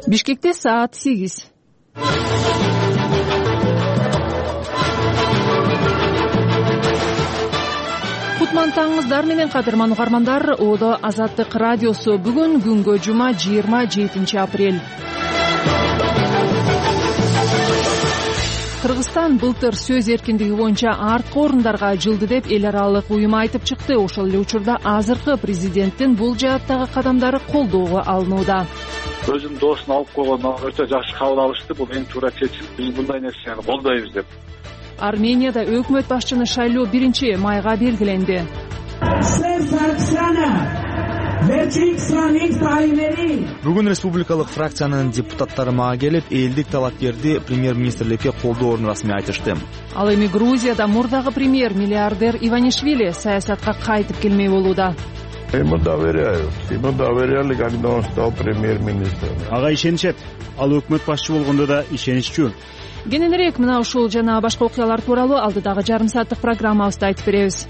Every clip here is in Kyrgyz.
Бишкекте саат 8. Кутман таңыңыздар менен кадырман угармандар. Одо Азаттык радиосу бүгүн күнгө жума 27 апрель. Кыргызстан былтыр сөз эркиндиги боюнча арткы орундарга жылды деп эл аралык уюм айтып чыкты. Ошол эле учурда азыркы президенттин бул жааттагы кадамдары колдоого алынууда. Өзүнүн доосун алып койгон өтө жакшы кабыл алышты. Бул эң туура чечим. Биз мындай нерсени колдойбуз деп. Арменияда өкмөт башчыны шайлоо 1-майга белгиленди. Бүгүн республикалык фракциянын депутаттары мага келип, элдик талапкерди премьер-министрликке колдоорун расмий айтышты. Ал эми Грузияда мурдагы премьер-миллиардер Иванишвили саясатка кайтып келмей болууда. Ему доверяли, когда он стал премьер-министром. Ага ишенишет. Ал өкмөт башчы болгондо да ишениччү. Кененирээк мына ушул жана башка окуялар тууралуу алдыдагы жарым сааттык программабызда айтып беребиз.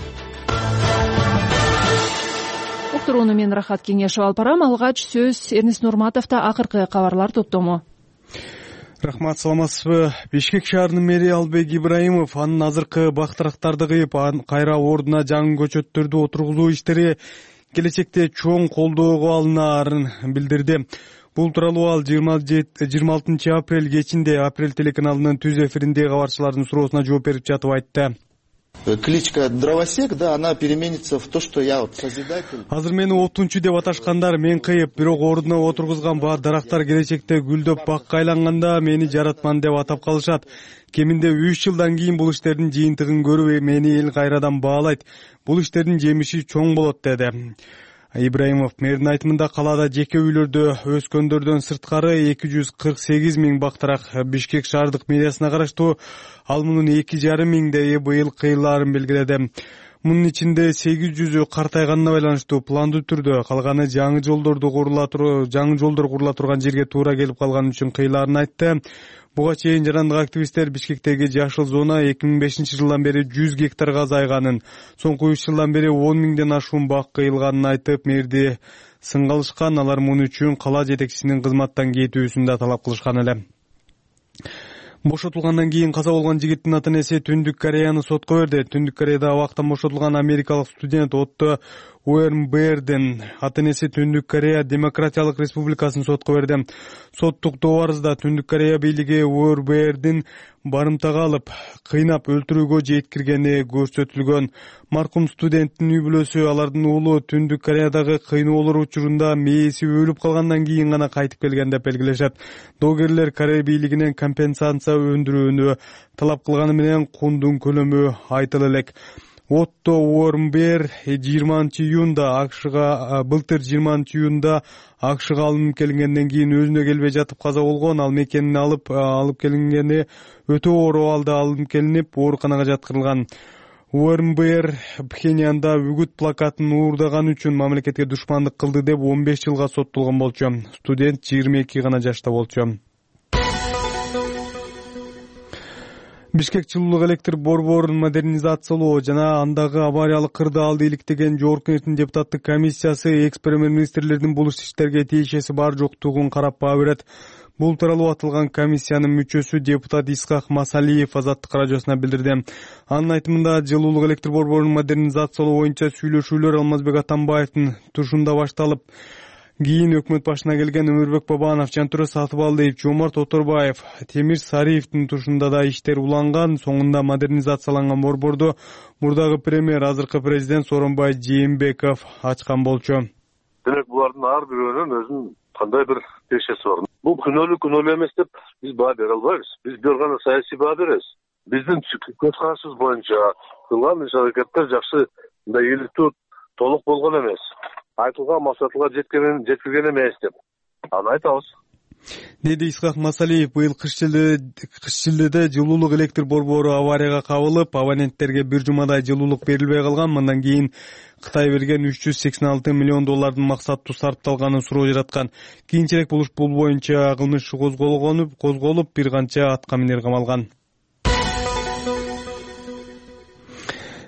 Уктурууну мен Рахат Кеңешев алып барам. Алгач сөз Эрнис Нурматовдо акыркы кабарлар топтому. Рахмат, саламатсызбы? Бишкек шаарынын мэри Албек Ибраимов анын азыркы бактырактарды кыйып, кайра ордуна жаңы көчөттөрдү отургузуу иштери келечекте чоң колдоого алынаарын билдирди. Бул тууралуу ал 26 апрель кечинде Апрель телеканалынын түз эфиринде кабарчылардын суроосуна жооп берип жатып айтты. Кличка Дровосек, да, она переменится в то, что я вот созидатель. Азыр мени отунчу деп аташкандар, мен кыйып, бирок ордуна отургузган дарактар келечекте гүлдөп бакка айланганда мени жаратман деп атап калышат. Кеминде 3 жылдан кийин бул иштердин жыйынтыгын көрүп, мени эл кайрадан баалайт. Бул иштердин жемиши чоң болот, деди. Ибраимов мэрдин айтымында калаада жеке үйлөрдө өскөндөрдөн сырткары 248 миң бактырак Бишкек шаардык мэриясына караштуу. Ал мунун 2,5 миңдейи быйыл кыйылаарын белгиледи. Мунун ичинде 800ü картайганына байланыштуу пландуу түрдө, калганы жаңы жолдор курула турган жерге туура келип калган үчүн кыйылаарын айтты. Буга чейин жарандык активисттер Бишкектеги жашыл зона 2005 жылдан бери 100 гектарга азайганын, соңку 3 жылдан бери 10 миңден ашуун бак кыйылганын айтып, мэрди сынга алышкан. Алар муну үчүн кала жетекчисинин кызматтан кетүүсүн да талап кылышкан эле. Бошотулгандан кийин каза болгон жигиттин ата-энеси Түндүк Кореяны сотко берди. Түндүк Кореяда абактан бошотулган америкалык студент Отто Уэрнбердин ата-энеси Түндүк Корея Демократиялык Республикасын сотко берди. Соттук добарызда Түндүк Корея бийлиги Уэрнбердин барымтага алып, кыйнап өлтүрүүгө жеткиргени көрсөтүлгөн. Маркум студенттин үй бүлөсү алардын уулу Түндүк Кореядагы кыйноолор учурунда мээси өлүп калгандан кийин гана кайтып келген деп белгилешет. Догерлер Корея бийлигинен компенсация өндүрүүнү талап кылганы менен кундун көлөмү айтыла элек. Отто Уэрнберг 20 июнда былтыр 20 июнда АКШга алынып келгенден кийин өзүнө келбей жатып каза болгон. Ал мекенин алып келингени өтө оор абалда алынып келинип, ооруканага жаткырылган. Уэрнберг Пхеньянда үгүт плакатын уурдаган үчүн мамлекетке душмандык кылды деп 15 жылга соттолгон болчу. Студент 22 гана жашта болчу. Бишкек жылуулук электр борборун модернизациялоо жана андагы авариялык кырдаалды иликтеген жогорку кеңештин депутаттык комиссиясы экс-премьер-министрлердин бул иштерге тиешеси бар жоктугун карап баа берет. Бул тууралуу атылган комиссиянын мүчөсү депутат Исхак Масалиев Азаттык радиосуна билдирди. Анын айтымында жылуулук электр борборун модернизациялоо боюнча сүйлөшүүлөр Алмазбек Атамбаевдин тушунда башталып, кийин өкмөт башына келген Өмүрбек Бабанов, Жантүрө Сатыбалдиев, Жомарт Оторбаев, Темир Сариевдин тушунда да иштер уланган. Соңунда модернизацияланган борборду мурдагы премьер, азыркы президент Сооронбай Жээнбеков ачкан болчу. Демек булардын ар бирөөнүн өзүнүн кандай бир тиешеси бар. Бул күнөөлүү эмес деп биз баа бере албайбыз. Биз бир гана саясий баа беребиз. Биздин көз карашыбыз боюнча кылган иш-аракеттер жакшы, мындай ийгиликтүү, толук болгон эмес. Айтылган максатка жеткирген эмес деп аны айтабыз. Деди Исхак Масалиев. Быйыл кыш жылдыда жылуулук электр борбору аварияга кабылып, абоненттерге бир жумадай жылуулук берилбей калган. Мындан кийин Кытай берген $386 миллион максаттуу сарпталганын суроо жараткан. Кийинчерээк бул боюнча кылмыш козголуп, бир канча атка минер камалган.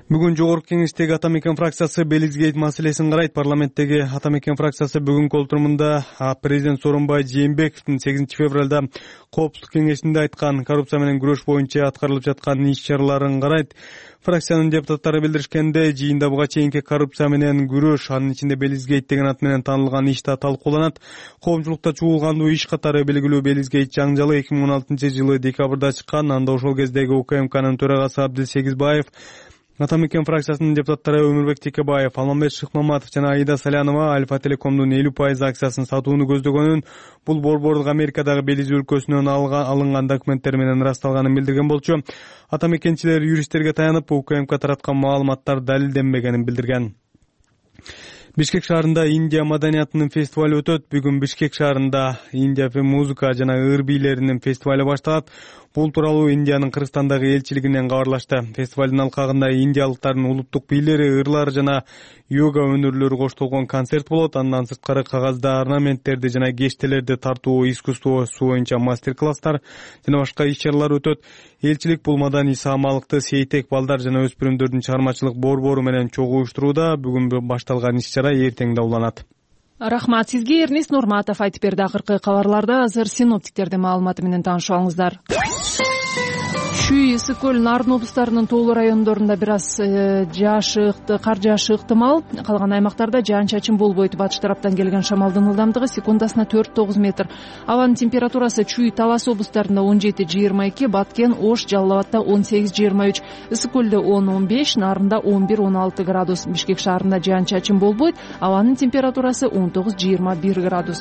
Бүгүн Жогорку Кеңештеги Ата Мекен фракциясы Белизгейт маселесин карайт. Парламенттеги Ата Мекен фракциясы бүгүнкү отурумунда президент Сооронбай Жээнбековдун 8 февралда Коопсуздук кеңешинде айткан коррупция менен күрөш боюнча аткарылып жаткан иш-чараларын карайт. Фракциянын депутаттары билдиришкенде, жыйында буга чейинки коррупция менен күрөш, анын ичинде Белизгейт деген ат менен таанылган иш да талкууланат. Коомчулукта чуулгандуу иш катары белгилүү Белизгейт жаңжалы 2016 жылы декабрда чыккан. Анда ошол кездеги УКМКнын төрагасы Абдил Сегизбаев, Ата Мекен фракциясынын депутаттары Өмүрбек Текебаев, Алмамбет Шыкмаматов жана Аида Салянова Альфа Телекомдун 50% акциясын сатууну көздөгөнүн, бул борбордук Америкадагы Белиз өлкөсүнөн алынган документтер менен ырасталганын билдирген болчу. Ата Мекенчилер юристтерге таянып, УКМК тараткан маалыматтар далилденбегенин билдирген. Бишкек шаарында Индия маданиятынын фестивалы өтөт. Бүгүн Бишкек шаарында Индия музыка жана ыр бийлеринин фестивалы башталат. Бул тууралуу Индиянын Кыргызстандагы элчилигинен кабарлашты. Фестивалдын алкагында индиялыктардын улуттук бийлери, ырлар жана йога өнөрлөрү коштолгон концерт болот. Андан сырткары кагазда орнаменттерди жана кештелерди тартуу искусствосу боюнча мастер-класстар жана башка иш-чаралар өтөт. Элчилик бул маданий саамалыкты сейтек балдар жана өспүрүмдөрдүн чыгармачылык борбору менен чогуу уюштурууда. Бүгүн башталган иш-чара эртең да уланат. Рахмат сизге, Эрнест Нурматов. Айтып берди. Акыркы кабарларда азыр синоптиктердин маалыматы менен таанышып алыңыздар. Чүй, Ысык көл, Нарын облустарынын тоолуу райондорунда бир аз кар жаашы ыктымал. Калган аймактарда жаан-чачын болбойт. Батыш тараптан келген шамалдын ылдамдыгы секундасына 4-9 метр. Абанын температурасы Чүй, Талас облустарында 17-22, Баткен, Ош, Жалал Абадта 18-23, Ысык көлдө 10-15, Нарында 11-16 градус. Бишкек шаарында жаан-чачын болбойт. Абанын температурасы 19-21 градус.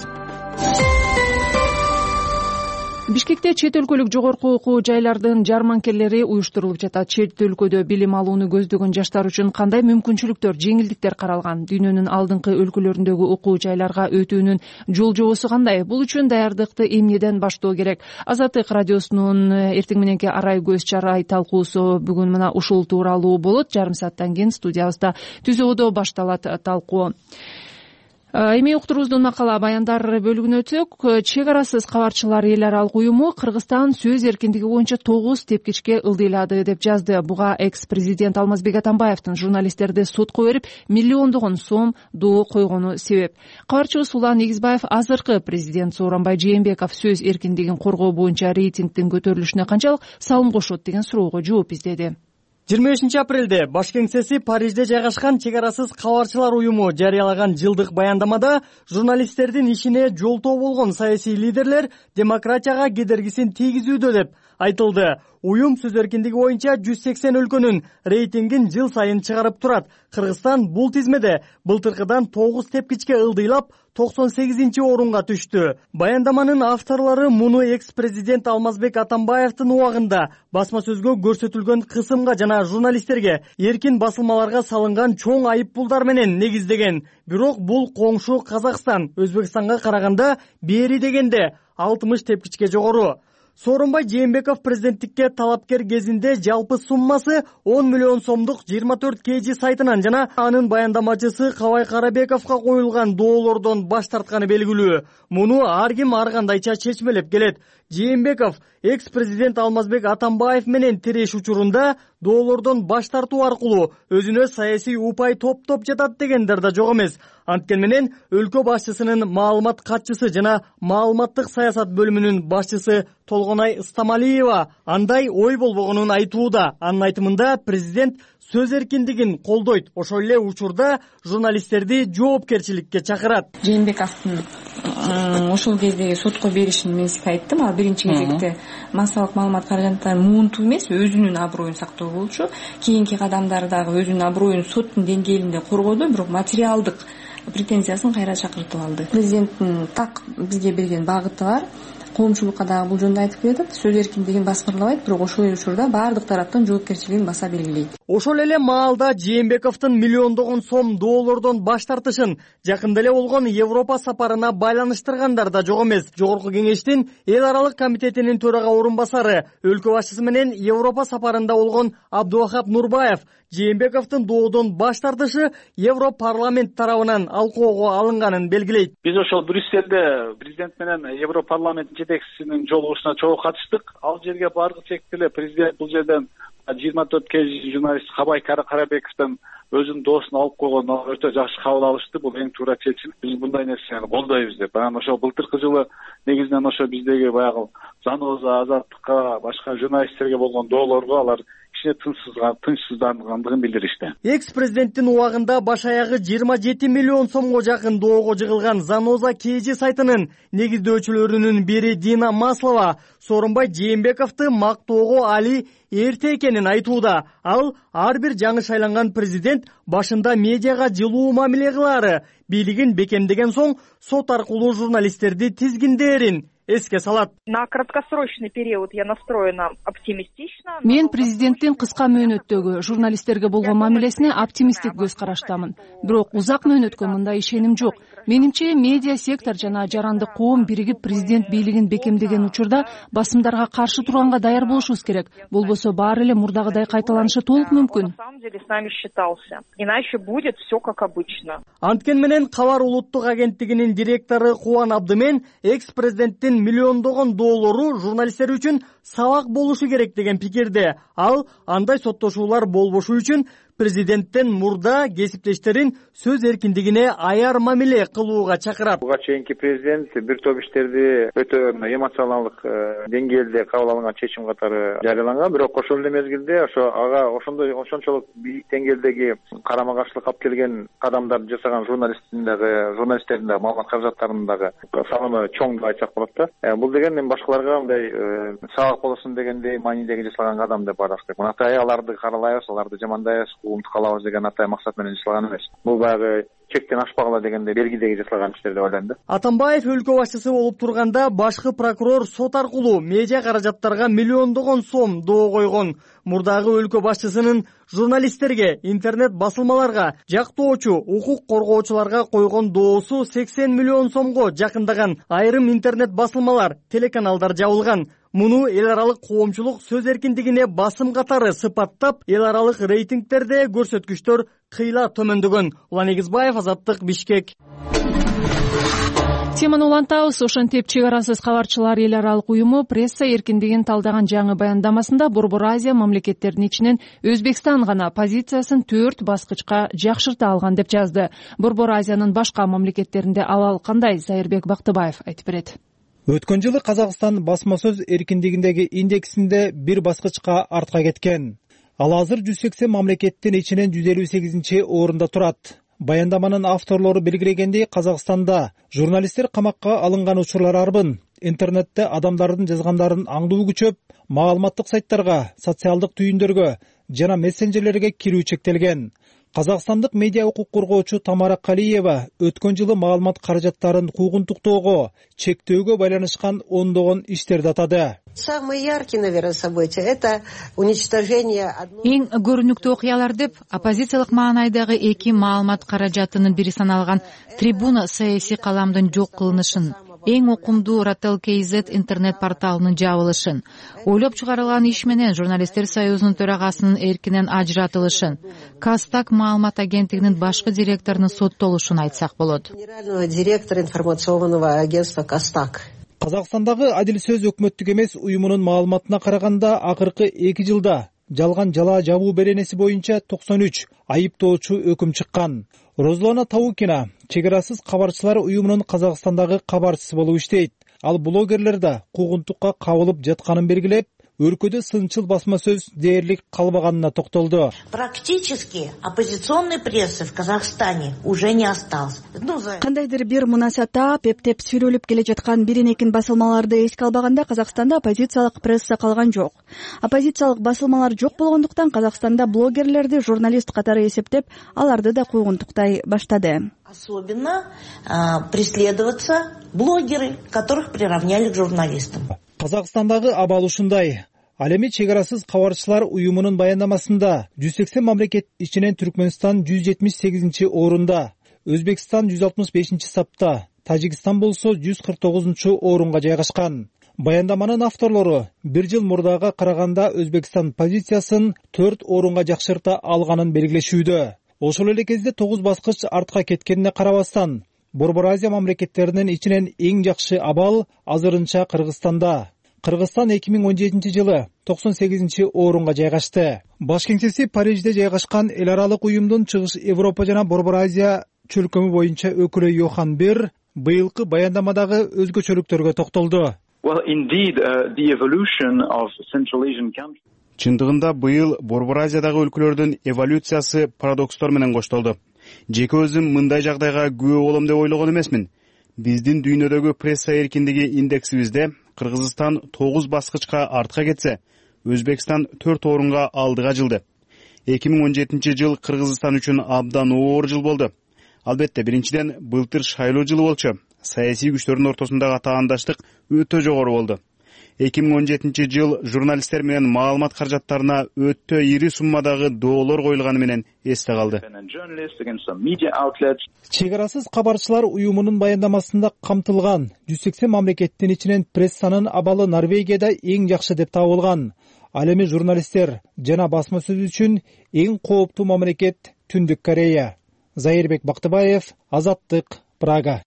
Бишкекте чет өлкөлүк жогорку окуу жайлардын жарманкелери уюштурулуп жатат. Чет өлкөдө билим алууну көздөгөн жаштар үчүн кандай мүмкүнчүлүктөр, жеңилдиктер каралган? Дүйнөнүн алдыңкы өлкөлөрүндөгү окуу жайларга өтүүнүн жол жобосу кандай? Бул үчүн даярдыкты эмнеден баштоо керек? Азаттык радиосунун эртең мененки арай көз чарай талкуусу бүгүн мына ушул тууралуу болот. Жарым сааттан кийин студиябызда түзөөдө башталат талкуу. Эми уктуруубуздун макала баяндар бөлүгүнө өтсөк, чек арасыз кабарчылар эл аралык уюму Кыргызстан сөз эркиндиги боюнча 9 тепкичке ылдыйлады деп жазды. Буга экс-президент Алмазбек Атамбаевдин журналисттерди сотко берип, миллиондогон сом доо койгону себеп. Кабарчыбыз Улан Эгизбаев азыркы президент Сооронбай Жээнбеков сөз эркиндигин коргоо боюнча рейтингдин көтөрүлүшүнө канчалык салым кошот деген суроого жооп издеди. 25 апрелде баш кеңсеси Парижде жайгашкан чек арасыз кабарчылар уюму жарыялаган жылдык баяндамада журналисттердин ишине жолтоо болгон саясий лидерлер демократияга кедергисин тийгизүүдө деп айтылды. Уюм сөз эркиндиги боюнча 180 өлкөнүн рейтингин жыл сайын чыгарып турат. Кыргызстан бул тизмеде былтыркыдан 9 тепкичке ылдыйлап 98-чи орунга түштү. Баяндаманын авторлору муну экс-президент Алмазбек Атамбаевдин убагында басма сөзгө көрсөтүлгөн кысымга жана журналисттерге эркин басылмаларга салынган чоң айыппулдар менен негиздеген. Бирок бул коңшу Казакстан Өзбекстанга караганда бери дегенде 60 тепкичке жогору. Сооронбай Жээнбеков президенттикке талапкер кезинде жалпы суммасы 10 миллион сомдук 24 KG сайтынан жана анын баяндамачысы Кабай Карабековго коюлган доолордон баш тартканы белгилүү. Муну ар ким ар кандайча чечмелеп келет. Жээнбеков экс-президент Алмазбек Атамбаев менен тиреш учурунда доолордон баш тартуу аркылуу өзүнө саясий упай топтоп жатат дегендер да жок эмес. Анткени менен өлкө башчысынын маалымат катчысы жана маалыматтык саясат бөлүмүнүн башчысы Толгонай Ыстамалиева андай ой болбогонун айтууда. Анын айтымында президент сөз эркиндигин колдойт, ошол эле учурда журналисттерди жоопкерчиликке чакырат. Жээнбековдун ошол кездеги сотко беришин мен сизге айттым. Ал биринчи кезекте массалык маалымат каражаттарын муунтуу эмес, өзүнүн аброюн сактоо болчу. Кийинки кадамдары дагы өзүнүн аброюн соттун деңгээлинде коргоду, бирок материалдык претензиясын кайра чакыртып алды. Президенттин так бизге берген багыты бар. Коомчулукка дагы бул жөнүндө айтып келет. Сөз эркиндигин баскырлабайт, бирок ошол учурда баардык тараптын жоопкерчилигин баса белгилейт. Ошол эле маалда Жээнбековдун миллиондогон сом доолордон баш тартышын жакында эле болгон Европа сапарына байланыштыргандар да жок эмес. Жогорку кеңештин эл аралык комитетинин төрага орун басары, өлкө башчысы менен Европа сапарында болгон Абдувахап Нурбаев Жээнбековдун доодон баш тартышы Европарламент тарабынан алкоого алынганын белгилейт. Биз ошол Брюссельде президент менен Европарламент жетекчисинин жолугушуна чогуу катыштык. Ал жерге баргыча эле президент бул жерден 24 кж журналист Кабай Карабековдон өзүнүн доосун алып койгон, өтө жакшы кабыл алышты. Бул эң туура чечим. Биз мындай нерсени колдойбуз деп. Анан ошол былтыркы жылы негизинен ошо биздеги баягы Заноза, Азаттыкка, башка журналисттерге болгон доолорго алар тынчсыздангандыгын билдиришти. Экс-президенттин убагында баш аягы 27 миллион сомго жакын доого жыгылган Заноза KG сайтынын негиздөөчүлөрүнүн бири Дина Маслова Сооронбай Жээнбековду мактоого али эрте экенин айтууда. Ал ар бир жаңы шайланган президент башында медиага жылуу мамиле кылаары, бийлигин бекемдеген соң сот аркылуу журналисттерди тизгиндээрин эске салат. На краткосрочный период я настроена оптимистично. Мен президенттин кыска мөөнөттөгү журналисттерге болгон мамилесине оптимисттик көз караштамын. Бирок узак мөөнөткө мындай ишеним жок. Менимче медиа сектор жана жарандык коом биригип президент бийлигин бекемдеген учурда басымдарга каршы турганга даяр болушубуз керек. Болбосо баары эле мурдагыдай кайталанышы толук мүмкүн. На самом деле с нами считался. Иначе будет все как обычно. Анткен менен Кабар улуттук агенттигинин директору Кубан Абдымен экс-президенттин миллиондогон доолору журналисттер үчүн сабак болушу керек деген пикирде. Ал андай соттошуулар болбошу үчүн президенттен мурда кесиптештерин сөз эркиндигине аяр мамиле кылууга чакырат. Буга чейинки президент бир топ иштерди өтө эмоционалдык деңгээлде кабыл алынган чечим катары жарыяланган, бирок ошол эле мезгилде ошончолук бийик деңгээлдеги карама каршылык алып келген кадамдар жасаган журналисттердин дагы маалымат каражаттарынын дагы саны чоң деп айтсак болот да. Бул деген эми башкаларга мындай сабак болосун дегендей маанидеги жасалган кадам деп караш керек. Мындай аларды каралайбыз, аларды жамандайбыз, угумду калабыз деген атай максат менен жасалган эмес. Бул баягы чектен ашпагыла дегенде бергидеги жасалган иштер деп ойлойм да. Атамбаев өлкө башчысы болуп турганда башкы прокурор сот аркылуу медиа каражаттарга миллиондогон сом доо койгон. Мурдагы өлкө башчысынын журналисттерге, интернет басылмаларга, жактоочу, укук коргоочуларга койгон доосу 80 миллион сомго жакындаган. Айрым интернет басылмалар, телеканалдар жабылган. Муну эл аралык коомчулук сөз эркиндигине басым катары сыпаттап, эл аралык рейтингтерде көрсөткүчтөр кыйла төмөндөгөн. Улан Эгизбаев, Азаттык, Бишкек. Теманы улантабыз. Ошентип чек арасыз кабарчылар эл аралык уюму пресса эркиндигин талдаган жаңы баяндамасында Борбор Азия мамлекеттеринин ичинен Өзбекстан гана позициясын 4 баскычка жакшырта алган деп жазды. Борбор Азиянын башка мамлекеттеринде абал кандай? Зайырбек Бактыбаев айтып берет. Өткөн жылы Казакстан басма сөз эркиндигиндеги индексинде бир баскычка артка кеткен. Ал азыр 180 мамлекеттин ичинен 158 орунда турат. Баяндаманын авторлору белгилегендей, Казакстанда журналисттер камакка алынган учурлар арбын. Интернетте адамдардын жазгандарын аңдуу күчөп, маалыматтык сайттарга, социалдык түйүндөргө жана мессенджерлерге кирүү чектелген. Казакстандык медиа укук коргоочу Тамара Калиева өткөн жылы маалымат каражаттарын куугунтуктоого, чектөөгө байланышкан ондогон иштерди атады. Самые яркие, наверное, события — это уничтожение одной... Эң көрүнүктүү окуялар деп оппозициялык маанайдагы эки маалымат каражатынын бири саналган Трибуна саясий каламдын жок кылынышын, эң окумдуу Ratel KZ интернет порталынын жабылышын, ойлоп чыгарылган иш менен журналисттер союзунун төрагасынын эркинен ажыратылышын, Кастак маалымат агенттигинин башкы директорунун соттолушун айтсак болот. Генерального директора информационного агентства Кастак. Казакстандагы Адил сөз өкмөттүк эмес уюмунун маалыматына караганда акыркы 2 жылда жалган жала жабуу беренеси боюнча 93 айыптоочу өкүм чыккан. Розлана Таукина чек арасыз кабарчылар уюмунун Казакстандагы кабарчысы болуп иштейт. Ал блогерлерди куугунтукка кабылып жатканын белгилеп, өлкөдө сынчыл басма сөз дээрлик калбаганына токтолду. Практически оппозиционной прессы в Казахстане уже не осталось. Кандайдыр бир мунасаптап, эптеп сүйлөлүп келе жаткан бирин-экин басылмаларды эске албаганда Казакстанда оппозициялык пресса калган жок. Оппозициялык басылмалар жок болгондуктан Казакстанда блогерлерди журналист катары эсептеп, аларды да куугунтуктай баштады. Особенно преследоваться блогеры, которых приравняли к журналистам. Казакстандагы абал ушундай. Ал эми чек арасыз кабарчылар уюмунун баяндамасында 180 мамлекет ичинен Түркмөнстан 178 орунда, Өзбекстан 165 сапта, Тажикстан болсо 149 орунга жайгашкан. Баяндаманын авторлору бир жыл мурдага караганда Өзбекстан позициясын 4 орунга жакшырта алганын белгилешүүдө. Ошол эле кезде 9 баскыч артка кеткенине карабастан, Борбор Азия мамлекеттеринин ичинен эң жакшы абал азырынча Кыргызстанда. Кыргызстан 2017 жылы 98-орунга жайгашты. Баш кеңсеси Парижде жайгашкан эл аралык уюмдун Чыгыш Европа жана Борбор Азия чөлкөмү боюнча өкүлү Йохан Бер быйылкы баяндамадагы өзгөчөлүктөргө токтолду. Чындыгында быйыл Борбор Азиядагы өлкөлөрдүн эволюциясы парадокстор менен коштолду. Жеке өзүм мындай жагдайга күбө болом деп ойлогон эмесмин. Биздин дүйнөдөгү пресса эркиндиги индексибизде Кыргызстан 9 баскычка артка кетсе, Өзбекстан 4 орунга алдыга жылды. 2017 жыл Кыргызстан үчүн абдан оор жыл болду. Албетте, биринчиден былтыр шайлоо жылы болчу. Саясий күчтөрдүн ортосундагы таандаштык өтө жогору болду. 2017 жыл журналисттер менен маалымат каражаттарына өтө ири суммадагы доолор коюлганы менен эсте калды. Чек арасыз кабарчылар уюмунун баяндамасында камтылган 180 мамлекеттин ичинен прессанын абалы Норвегияда эң жакшы деп табылган. Ал эми журналисттер жана басма сөз үчүн эң кооптуу мамлекет Түндүк Корея. Зайырбек Бактыбаев, Азаттык, Прага.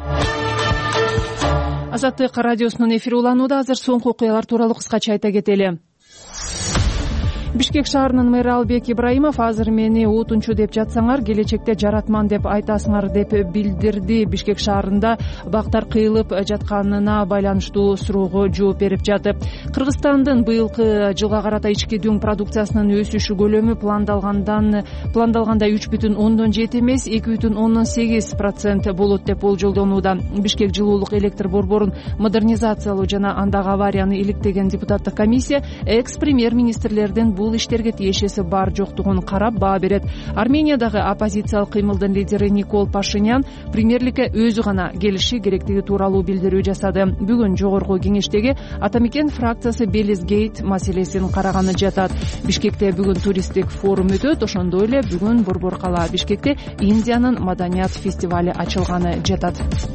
Азаттык радиосунун эфири уланууда. Азыр соңку окуялар тууралуу кыскача айта кетели. Бишкек шаарынын мэрі Албек Ибраимов азыр мени утунчу деп жатсаңар, келечекте жаратман деп айтасыңар деп билдирди. Бишкек шаарында бактар кыйылып жатканына байланыштуу суроого жооп берип жатып. Кыргызстандын быйылкы жылга карата ички дүң продукциясынын өсүшү көлөмү пландалганда 3,7 эмес 2,8% болот деп болжолдонууда. Бишкек жылуулук электр борборун модернизациялоо жана андагы аварияны иликтеген депутаттык комиссия экс-премьер-министрлердин бул иштерге тиешеси бар жоктугун карап баа берет. Армениядагы оппозициялык кыймылдын лидери Никол Пашинян премьерликке өзү гана келиши керектиги тууралуу билдирүү жасады. Бүгүн жогорку кеңештеги Атамекен фракциясы Белизгейт маселесин караганы жатат. Бишкекте бүгүн туристтик форум өтөт. Ошондой эле бүгүн Борбор кала Бишкекте Индиянын маданият фестивали ачылганы жатат.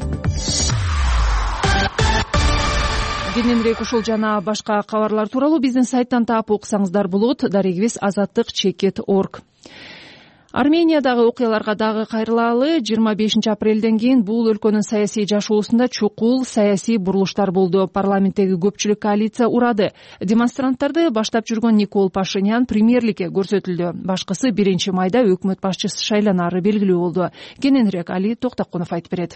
Кененирээк ушул жана башка кабарлар тууралуу биздин сайттан таап окусаңыздар болот. Дарегибиз azattik.org. Армениядагы окуяларга дагы кайрылалы. 25 апрелден кийин бул өлкөнүн саясий жашоосунда чукул саясий бурулуштар болду. Парламенттеги көпчүлүк коалиция урады. Демонстранттарды баштап жүргөн Никол Пашинян премьерликке көрсөтүлдү. Башкысы 1 майда өкмөт башчысы шайланары белгилүү болду. Кененирээк Али Токтокунов айтып берет.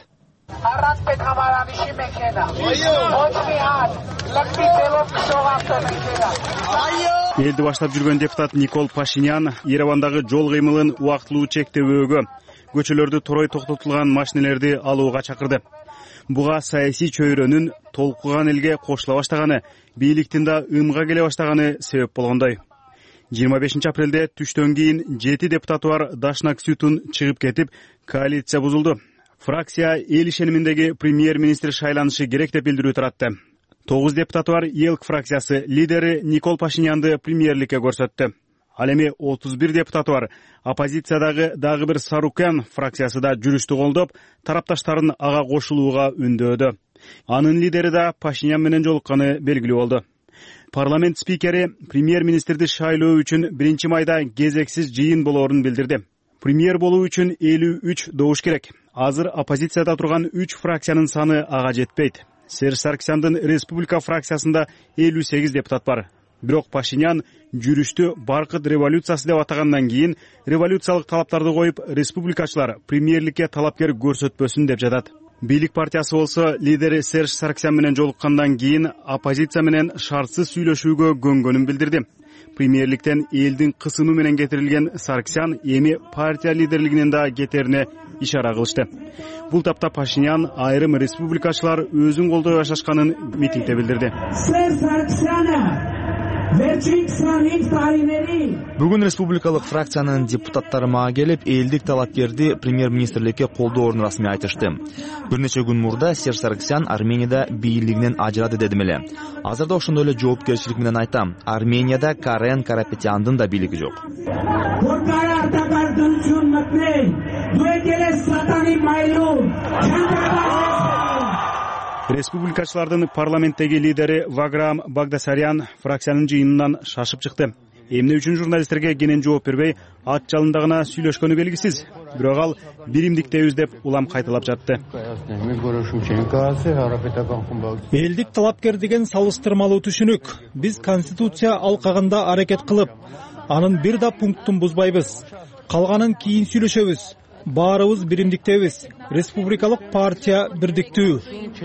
Элди баштап жүргөн депутат Никол Пашинян Еревандагы жол кыймылын убактылуу чектөөгө, көчөлөрдү турой токтотулган машинелерди алууга чакырды. Буга саясий чөйрөнүн толкуган элге кошула баштаганы, бийликтин да ымга келе баштаганы себеп болгондой. 25 апрелде түштөн кийин 7 депутаты бар Дашнак Сютун чыгып кетип, коалиция бузулду. Фракция эл ишениминдеги премьер-министр шайланышы керек деп билдирүү таратты. 9 депутаты бар ЕЛК фракциясы лидери Никол Пашинянды премьерликке көрсөттү. Ал эми 31 депутаты бар оппозициядагы дагы бир Сарукян фракциясы да жүрүштү колдоп, тарапташтарын ага кошулууга үндөөдү. Анын лидери да Пашинян менен жолукканы белгилүү болду. Парламент спикери премьер-министрди шайлоо үчүн 1 майда кезексиз жыйын болоорун билдирди. Премьер болуу үчүн 53 добуш керек. Азыр оппозицияда турган 3 фракциянын саны ага жетпейт. Серж Сарксяндын республика фракциясында 58 депутат бар. Бирок Пашинян жүрүштү баркыт революциясы деп атагандан кийин революциялык талаптарды коюп, республикачылар премьерликке талапкер көрсөтпөсүн деп жатат. Бийлик партиясы болсо лидери Серж Сарксян менен жолуккандан кийин оппозиция менен шартсыз сүйлөшүүгө көнгөнүн билдирди. Премьерликтен элдин кысымы менен кетирилген Сарксян эми партия лидерлигинен да кетерине ишара кылышты. Бул тапта Пашинян айрым республикачылар өзүн колдой башташканын митингде билдирди. Бүгүн республикалык фракциянын депутаттары мага келип, элдик талапкерди премьер-министрликке колдоорун расмий айтышты. Бир нече күн мурда Серж Сарксян Арменияда бийлигинен ажырады дедим эле. Азырда ошондой эле жоопкерчилик менен айтам. Арменияда Карен Карапетяндын да бийлиги жок. Республикачылардын парламенттеги лидери Ваграм Багдасарян фракциянын жыйынынан шашып чыкты. эмне үчүн журналисттерге кенен жооп бербей ат жалында гана сүйлөшкөнү белгисиз. Бирок ал биримдиктебиз деп улам кайталап жатты. Элдик талапкер деген салыштырмалуу түшүнүк. Биз конституция алкагында аракет кылып, анын бир да пунктун бузбайбыз. Калганын кийин сүйлөшөбүз. Баарыбыз биримдиктебиз. Республикалык партия бирдиктүү.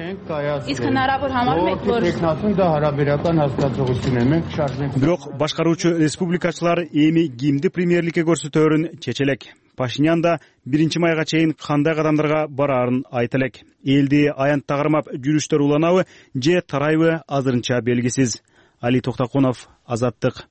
Бирок башкаруучу республикачылар эми кимди премьерликке көрсөтөөрүн чече элек. Пашинян да 1-майга чейин кандай кадамдарга бараарын айта элек. Элди аянтта кармап жүрүштөр уланабы же тарайбы азырынча белгисиз. Али Токтокунов, Азаттык.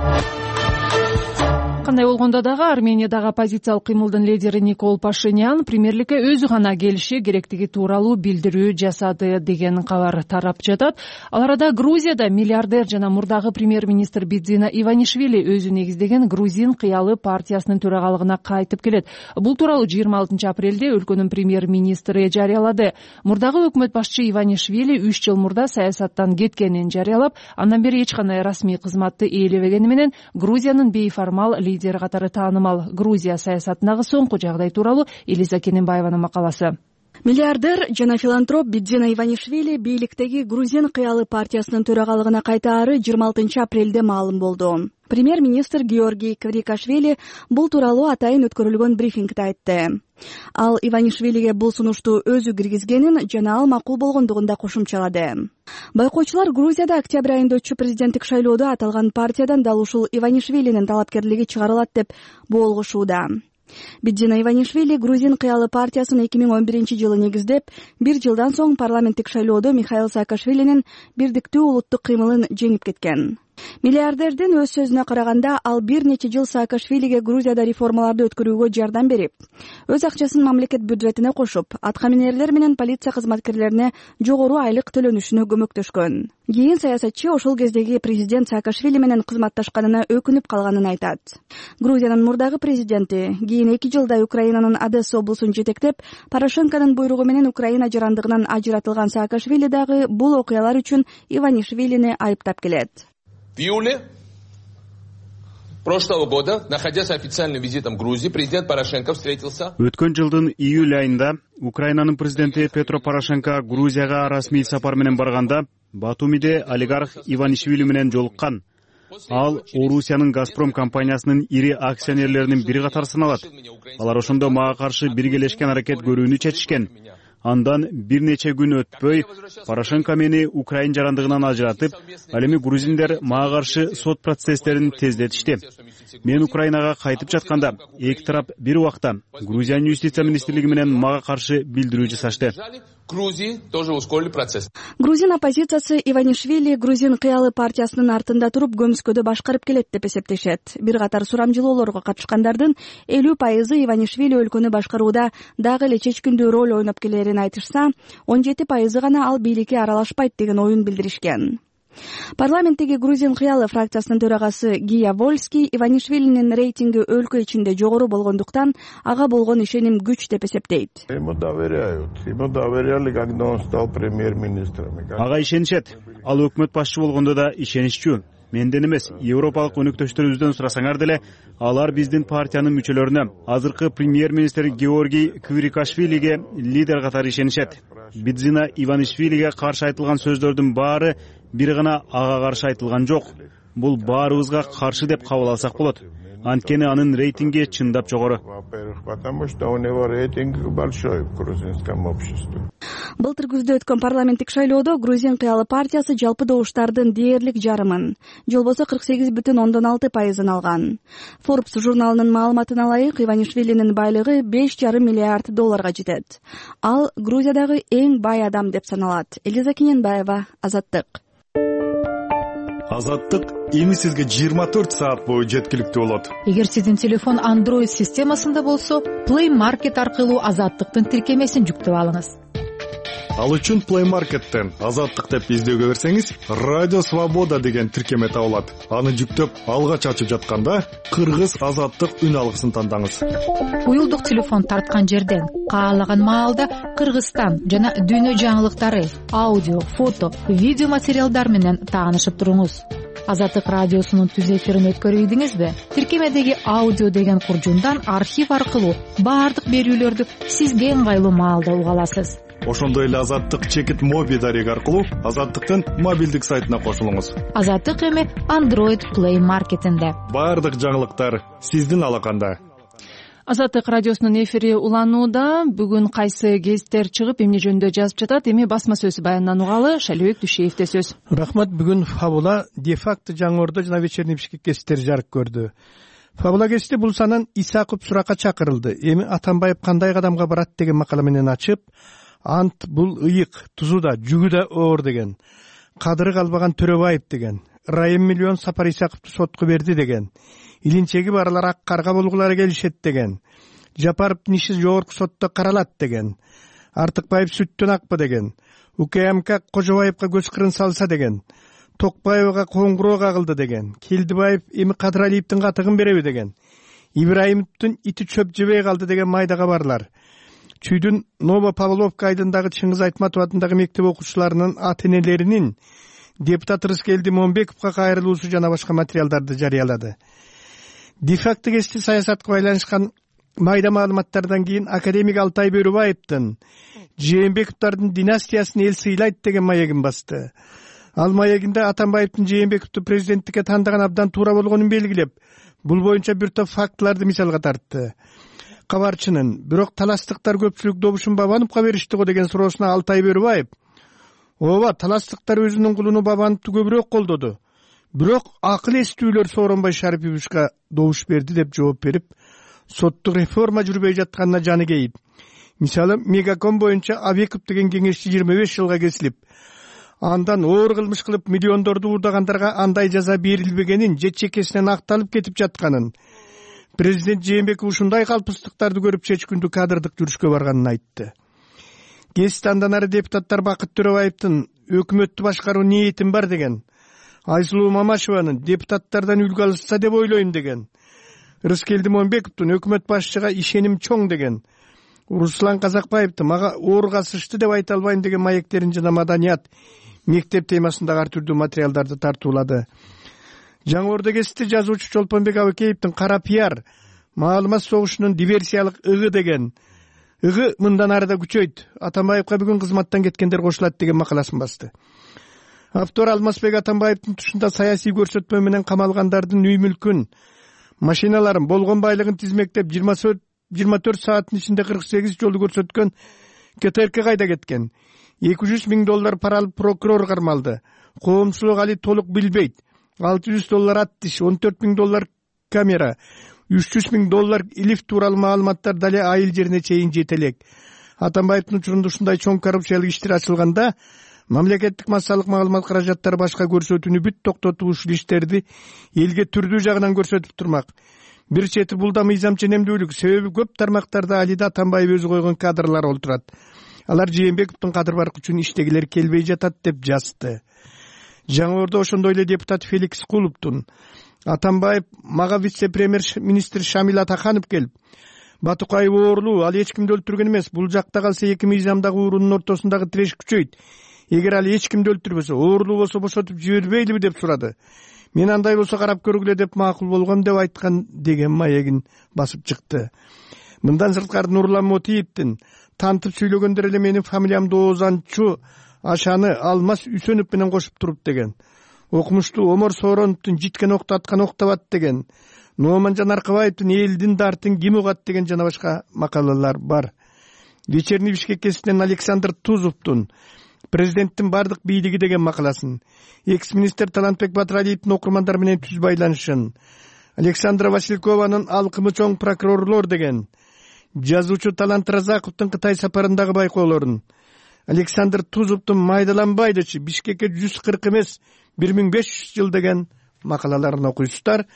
Кандай болгондо дагы Армениядагы оппозициялык кыймылдын лидери Никол Пашинян премьерликке өзү гана келиши керектиги тууралуу билдирүү жасады деген кабар тарап жатат. Ал арада Грузияда миллиардер жана мурдагы премьер-министр Бидзина Иванишвили өзү негиздеген Грузин кыялы партиясынын төрагалыгына кайтып келет. Бул тууралуу 26 апрелде өлкөнүн премьер-министри жарыялады. Мурдагы өкмөт башчы Иванишвили 3 жыл мурда саясаттан кеткенин жарыялап, андан бери эч кандай расмий кызматты ээлебегени менен Грузиянын бейформал лидери катары таанымал. Грузия саясатындагы соңку жагдай тууралуу Элиза Кененбаеванын макаласы. Миллиардер жана филантроп Бидзина Иванишвили бийликтеги Грузин кыялы партиясынын төрагалыгына кайтаары 26 апрелде маалым болду. Премьер-министр Георгий Кврикашвили бул тууралуу атайын өткөрүлгөн брифингде айтты. Ал Иванишвилиге бул сунушту өзү киргизгенин жана ал макул болгондугун да кошумчалады. Байкоочулар Грузияда октябрь айында өтчү президенттик шайлоодо аталган партиядан дал ушул Иванишвилинин талапкерлиги чыгарылат деп боолгошууда. Бидзина Иванишвили Грузин кыялы партиясын 2011 жылы негиздеп, 1 жылдан соң парламенттик шайлоодо Михаил Саакашвилинин бирдиктүү улуттук кыймылын жеңип кеткен. Миллиардердин өз сөзүнө караганда, ал бир нече жыл Саакашвилиге Грузияда реформаларды өткөрүүгө жардам берип, өз акчасын мамлекет бюджетине кошуп, аткаминерлер менен полиция кызматкерлерине жогору айлык төлөнүшүнө көмөктөшкөн. Кийин саясатчы ошол кездеги президент Саакашвили менен кызматташканына өкүнүп калганын айтат. Грузиянын мурдагы президенти кийин 2 жылдай Украинанын Одесса облусун жетектеп, Порошенконун буйругу менен Украина жарандыгынан ажыратылган Саакашвили дагы бул окуялар үчүн Иванишвилини айыптап келет. В июле прошлого года, находясь официальным визитом в Грузии, президент Порошенко встретился. Өткөн жылдын июль айында Украинанын президенти Петро Порошенко Грузияга расмий сапар менен барганда Батумиде олигарх Иванишвили менен жолуккан. Ал Орусиянын Газпром компаниясынын ири акционерлеринин бири катары саналат. Алар ошондо мага каршы биргелешкен аракет көрүүнү чечишкен. Андан бир нече күн өтпөй Порошенко мени Украин жарандыгынан ажыратып, ал эми грузиндер мага каршы сот процесстерин тездетишти. Мен Украинага кайтып жатканда эки тарап бир убакта Грузиянын юстиция министрлиги менен мага каршы билдирүү жасашты. Грузии тоже ускорили процесс. Грузин оппозициясы Иванишвили Грузин кыялы партиясынын артында туруп көмүскөдө башкарып келет деп эсептешет. Бир катар сурамжылоолорго катышкандардын 50% Иванишвили өлкөнү башкарууда дагы эле чечкиндүү роль ойноп келерин айтышса, 17% гана ал бийликке аралашпайт деген оюн билдиришкен. Парламенттеги Грузин кыялы фракциясынын төрагасы Гия Вольский Иванишвилинин рейтинги өлкө ичинде жогору болгондуктан ага болгон ишеним күч деп эсептейт. Ага ишенишет. Ал өкмөт башчы болгондо да ишениччүү. Менден эмес, европалык өнөктөштөрүбүздөн сурасаңар деле, алар биздин партиянын мүчөлөрүнө, азыркы премьер-министр Георгий Кврикашвилиге лидер катары ишенишет. Бидзина Иванишвилиге каршы айтылган сөздөрдүн баары бир гана ага каршы айтылган жок. Бул баарыбызга каршы деп кабыл алсак болот. Анткени анын рейтинги чындап жогору. Былтыр күздө өткөн парламенттик шайлоодо Грузин кыялы партиясы жалпы добуштардын дээрлик жарымын, же болбосо 48,6% алган. Forbes журналынын маалыматына ылайык, Иванишвилинин байлыгы $5,5 миллиард жетет. Ал Грузиядагы эң бай адам деп саналат. Элиза Кененбаева, Азаттык. Азаттык эми сизге 24 саат бою жеткиликтүү болот. Эгер сиздин телефон Android системасында болсо, Play Market аркылуу Азаттыктын тиркемесин жүктөп алыңыз. Ал үчүн Play Market'тен Азаттык деп издөөгө берсеңиз, Радио Свобода деген тиркеме табылат. Аны жүктөп, алгач ачып жатканда Кыргыз Азаттык үн алгысын тандаңыз. Уюлдук телефон тарткан жерден каалаган маалда Кыргызстан жана дүйнө жаңылыктары, аудио, фото, видео материалдар менен таанышып туруңуз. Азаттык радиосунун түз эфирин өткөрүп ийдиңизби? Тиркемедеги аудио деген куржундан архив аркылуу баардык берүүлөрдү сизге ыңгайлуу маалда уга аласыз. Ошондой эле Азаттык чекит моби дареги аркылуу Азаттыктын мобилдик сайтына кошулуңуз. Азаттык эми Android Play маркетинде. Баардык жаңылыктар сиздин алаканда. Азаттык радиосунун эфири уланууда. Бүгүн кайсы гезиттер чыгып эмне жөнүндө жазып жатат, эми басма сөз баянынан угалы. Шалибек Дүйшеевде сөз. Рахмат. Бүгүн Фабула, де-факто Жаңы Ордо жана Вечерний Бишкек гезиттери жарык көрдү. Фабула гезити бул санан Исаков суракка чакырылды. Эми Атамбаев кандай кадамга барат деген макала менен ачып, ант бул ыйык, тузу да, жүгү да оор деген. Кадыры калбаган Төрөбаев деген. Райым миллион Сапар Исаковду сотко берди деген. Илинчеги баралар ак карга болгулары келишет деген. Жапаровдун иши жогорку сотто каралат деген. Артыкбаев сүттөн акпы деген. УКМК Кожобаевга көз кырын салса деген. Токпаевга коңгуроо кагылды деген. Келдибаев эми Кадыралиевдин катыгын береби деген. Ибраимовдун ити чөп жебей калды деген майда кабарлар. Чүйдүн Ново-Павловка айдындагы Чыңгыз Айтматов атындагы мектеп окуучуларынын ата-энелеринин депутат Рыскелди Момбековго кайрылуусу жана башка материалдарды жарыялады. Де-факто гезити саясатка байланышкан майда маалыматтардан кийин академик Алтай Бөрөбаевдин Жээнбековдордун династиясын эл сыйлайт деген маегин басты. Ал маегинде Атамбаевдин Жээнбековду президенттикке тандаган абдан туура болгонун белгилеп, бул боюнча бир топ фактыларды мисалга тартты. Кабарчынын бирок таластыктар көпчүлүк добушун Бабановго беришти го деген суроосуна Алтай Бөрөбаев: ооба, таластыктар өзүнүн кулуну Бабановду көбүрөөк колдоду. Бирок акыл эстүүлөр Сооронбай Шариповичке добуш берди деп жооп берип, соттук реформа жүрбөй жатканына жаны кейип. Мисалы, Мегаком боюнча Абеков деген кеңешчи 25 жылга кесилип, андан оор кылмыш кылып миллиондорду уурдагандарга андай жаза берилбегенин, же чекесинен акталып кетип жатканын, президент Жээнбеков ушундай калпыстыктарды көрүп чечкүндү кадрдык жүрүшкө барганын айтты. Гезит андан ары депутаттар Бакыт Төрөбаевдин өкмөттү башкаруу ниетим бар деген, Айсулуу Мамашеванын депутаттардан үлгү алышса деп ойлойм деген, Рыскелди Момбековдун өкмөт башчыга ишеним чоң деген, Руслан Казакбаевдин мага оор касышты деп айта албайм деген маектерин жана маданият, мектеп темасындагы ар түрдүү материалдарды тартуулады. Жаңы Ордо гезити жазуучу Чолпонбек Абыкеевдин кара пиар, маалымат согушунун диверсиялык ыгы деген, ыгы мындан ары да күчөйт, Атамбаевга бүгүн кызматтан кеткендер кошулат деген макаласын басты. Автор Алмазбек Атамбаевдин тушунда саясий көрсөтмө менен камалгандардын үй мүлкүн, машиналарын, болгон байлыгын тизмектеп 24 сааттын ичинде 48 жолу көрсөткөн КТРК кайда кеткен? $200 000 пара алып прокурор кармалды. Коомчулук али толук билбейт. $600 ат тиш, $14 000 камера, $300 000 илиф тууралуу маалыматтар дале айыл жерине чейин жетелек. Атамбаевдин учурунда ушундай чоң коррупциялык иштер ачылганда, мамлекеттик массалык маалымат каражаттары башка көрсөтүүнү бүт токтотуп ушул иштерди элге түрдүү жагынан көрсөтүп турмак. Бир чети бул да мыйзам ченемдүүлүк, себеби көп тармактарда алида Атамбаев өзү койгон кадрлар олтурат. Алар Жээнбековдун кадыр баркы үчүн иштегилер келбей жатат деп жазды. Жаңы Ордо ошондой эле депутат Феликс Кулуптун Атамбаев мага вице-премьер-министр Шамил Атаханов келип, Батукаев оорлуу, ал эч кимди өлтүргөн эмес, бул жакта калса эки мыйзамдагы уурунун ортосундагы тиреш күчөйт. Эгер ал эч кимди өлтүрбөсө, оорлуу болсо бошотуп жибербейлиби деп сурады. Мен андай болсо карап көргүлө деп макул болгом деп айткан деген маегин басып чыкты. Мындан сырткары Нурлан Мотиевдин тантып сүйлөгөндөр эле менин фамилиямды Оозанчу Ашаны Алмаз Үсөнов менен кошуп туруп деген. Окумуштуу Омор Соороновдун житкен окту аткан октабат деген. Номанжан Аркабаевдин элдин дартын ким угат деген жана башка макалалар бар. Вечерний Бишкек гезитинен Александр Тузовдун президенттин бардык бийлиги деген макаласын, экс-министр Талантбек Батыралиевдин окурмандар менен түз байланышын, Александра Василькованын алкымы чоң прокурорлор деген, жазуучу Талант Разаковдун Кытай сапарындагы байкоолорун, Александр Тузовдун майдаланбайдычы Бишкекке 140 эмес 1500 жыл деген макалаларын окуйсуздар.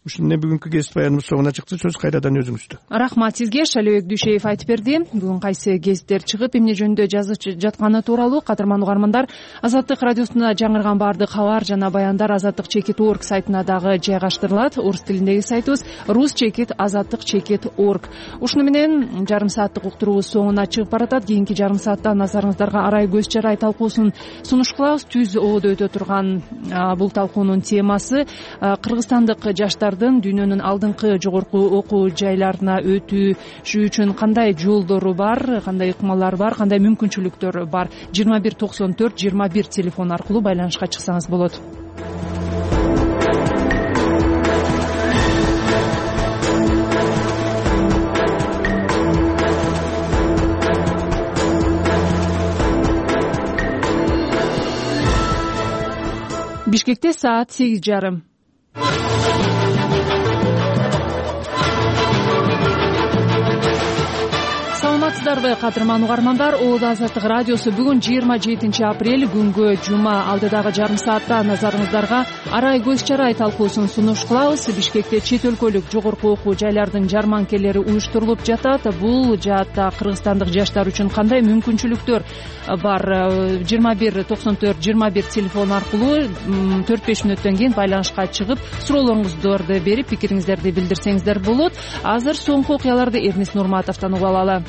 ушул эмне бүгүнкү кесип баяныбыз соңуна чыкты. Сөз кайрадан өзүңүздө. Рахмат сизге. Шалебек Дүйшеев айтып берди. Бүгүн кайсы гезиттер чыгып эмне жөнүндө жазып жатканы тууралуу кадырман угармандар, Азаттык радиосунда жаңырган баардык кабар жана баяндар azattik.org сайтына дагы жайгаштырылат. Орус тилиндеги сайтыбыз rus.azattik.org. Ушуну менен жарым сааттык уктуруубуз соңуна чыгып баратат. Кийинки жарым саатта назарыңыздарга арай көз чарай талкуусун сунуш кылабыз. Түз ободо өтө турган бул талкуунун темасы кыргызстандык жаштардын дүйнөнүн алдыңкы жогорку окуу жайларына өтүшү үчүн кандай жолдору бар, кандай ыкмалар бар, кандай мүмкүнчүлүктөр бар. 2194-21 телефон аркылуу байланышка чыксаңыз болот. Бишкекте саат 8:30. Саламатсыздарбы кадырман угармандар? Оозо Азаттык радиосу бүгүн 27 апрель күнгө жума. Алдыдагы жарым саатта назарыңыздарга арай көз чарай талкуусун сунуш кылабыз. Бишкекте чет өлкөлүк жогорку окуу жайлардын жарманкелери уюштурулуп жатат. Бул жаатта кыргызстандык жаштар үчүн кандай мүмкүнчүлүктөр бар? 2194-21 телефон аркылуу 4-5 мүнөттөн кийин байланышка чыгып суроолоруңуздарды берип, пикириңиздерди билдирсеңиздер болот. Азыр соңку окуяларды Эрнис Нурматовдон угуп алалы.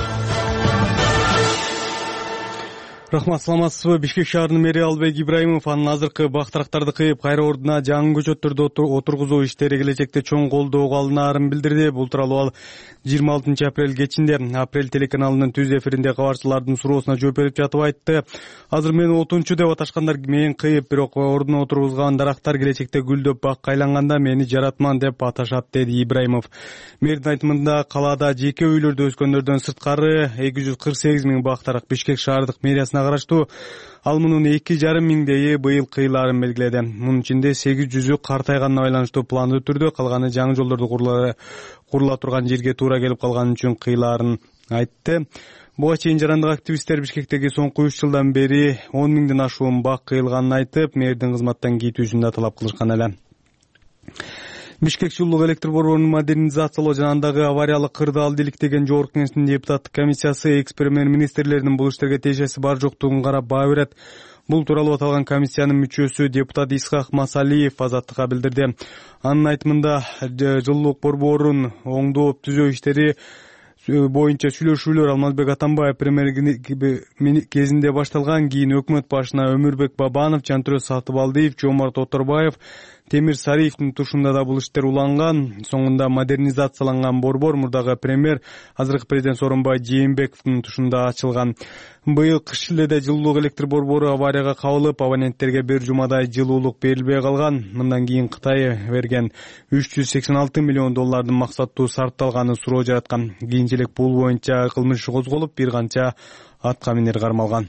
Рахмат, саламатсызбы? Бишкек шаарынын мэри Албек Ибраимов анын азыркы бактырактарды кыйып кайра ордуна жаңы көчөттөрдү отургузуу иштери келечекте чоң колдоого алынаарын билдирди. Бул тууралуу ал 26 апрель кечинде Апрель телеканалынын түз эфиринде кабарчылардын суроосуна жооп берип жатып айтты. Азыр мени отунчу деп аташкандар мен кыйып, бирок ордуна отургузган дарактар келечекте гүлдөп бакка айланганда мени жаратман деп аташат, деди Ибраимов. Мэрдин айтымында калаада жеке үйлөрдө өскөндөрдөн сырткары 248 миң бактарак Бишкек шаардык мэриясына караштуу. Ал мунун 2,5 миңдейи быйыл кыйларын белгиледи. Мунун ичинде 800-ü картайганына байланыштуу пландуу түрдө, калганы жаңы жолдорду курула турган жерге туура келип калган үчүн кыйларын айтты. Буга чейин жарандык активисттер Бишкектеги соңку 3 жылдан бери 10 миңден ашуун бак кыйылганын айтып, мэрдин кызматтан кетүүсүн да талап кылышкан эле. Бишкек жылуулук электр борборунун модернизациялоо жана андагы авариялык кырдаал иликтеген жогорку кеңештин депутаттык комиссиясы экс-премьер-министрлердин бул иштерге тиешеси бар жоктугун карап баа берет. Бул тууралуу аталган комиссиянын мүчөсү депутат Исхак Масалиев Азаттыкка билдирди. Анын айтымында жылуулук борборун оңдоп түзөө иштери боюнча сүйлөшүүлөр Алмазбек Атамбаев премьер кезинде башталган. Кийин өкмөт башына Өмүрбек Бабанов, Жантүрө Сатыбалдиев, Жомарт Оторбаев, Темир Сариевдин тушунда да бул иштер уланган. Соңунда модернизацияланган борбор мурдагы премьер, азыркы президент Сооронбай Жээнбековдун тушунда ачылган. Быйыл кыш эледе жылуулук электр борбору аварияга кабылып, абоненттерге бир жумадай жылуулук берилбей калган. Мындан кийин Кытай берген $386 миллион максаттуу сарпталганы суроо жараткан. Кийинчерээк бул боюнча кылмыш козголуп, бир канча атка минер кармалган.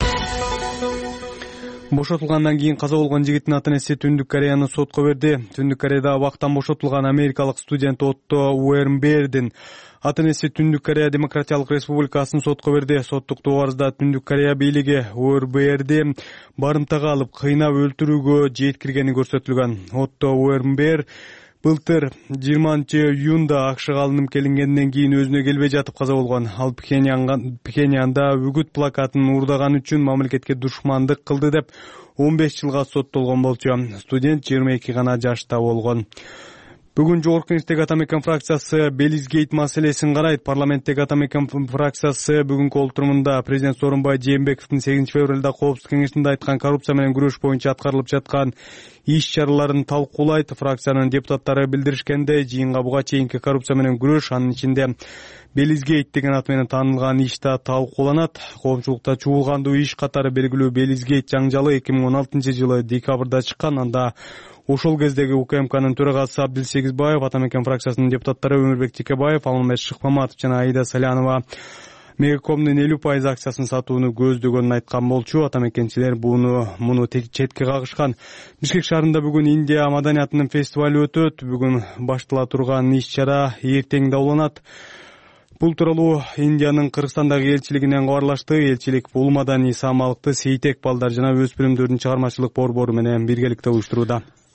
Бошотулгандан кийин каза болгон жигиттин ата-энеси Түндүк Кореяны сотко берди. Түндүк Кореяда абактан бошотулган америкалык студент Отто Уэрнбердин ата-энеси Түндүк Корея Демократиялык Республикасын сотко берди. Соттуктуу арызда Түндүк Корея бийлиги Уэрнберди барымтага алып кыйнап өлтүрүүгө жеткиргени көрсөтүлгөн. Отто Уэрнбер былтыр 20-июнда АКШга алынып келингенден кийин өзүнө келбей жатып каза болгон. Ал Пхеньянда үгүт плакатын уурдаган үчүн мамлекетке душмандык кылды деп 15 жылга соттолгон болчу. Студент 22 гана жашта болгон. Бүгүн жогорку кеңештеги Атамекен фракциясы Белизгейт маселесин карайт. Парламенттеги Атамекен фракциясы бүгүнкү олтурумунда президент Сооронбай Жээнбековдун 8 февралда коопсуздук кеңешинде айткан коррупция менен күрөш боюнча аткарылып жаткан иш-чараларын талкуулайт. Фракциянын депутаттары билдиришкендей, жыйынга буга чейинки коррупция менен күрөш, анын ичинде Белизгейт деген аты менен таанылган иш да талкууланат. Коомчулукта чуулгандуу иш катары белгилүү Белизгейт жаңжалы 2016-жылы декабрда чыккан. Анда ошол кездеги УКМКнын төрагасы Абдил Сегизбаев, Атамекен фракциясынын депутаттары Өмүрбек Текебаев, Алмамет Шыкмаматов жана Аида Салянова Мегакомдун 50% акциясын сатууну көздөгөнүн айткан болчу. Атамекенчилер муну четке кагышкан. Бишкек шаарында бүгүн Индия маданиятынын фестивалы өтөт. Бүгүн баштала турган иш-чара эртең да уланат. Бул тууралуу Индиянын Кыргызстандагы элчилигинен кабарлашты. Элчилик бул маданий саамалыкты Сейтек балдар жана өспүрүмдөрдүн чыгармачылык борбору менен биргеликте уюштурууда.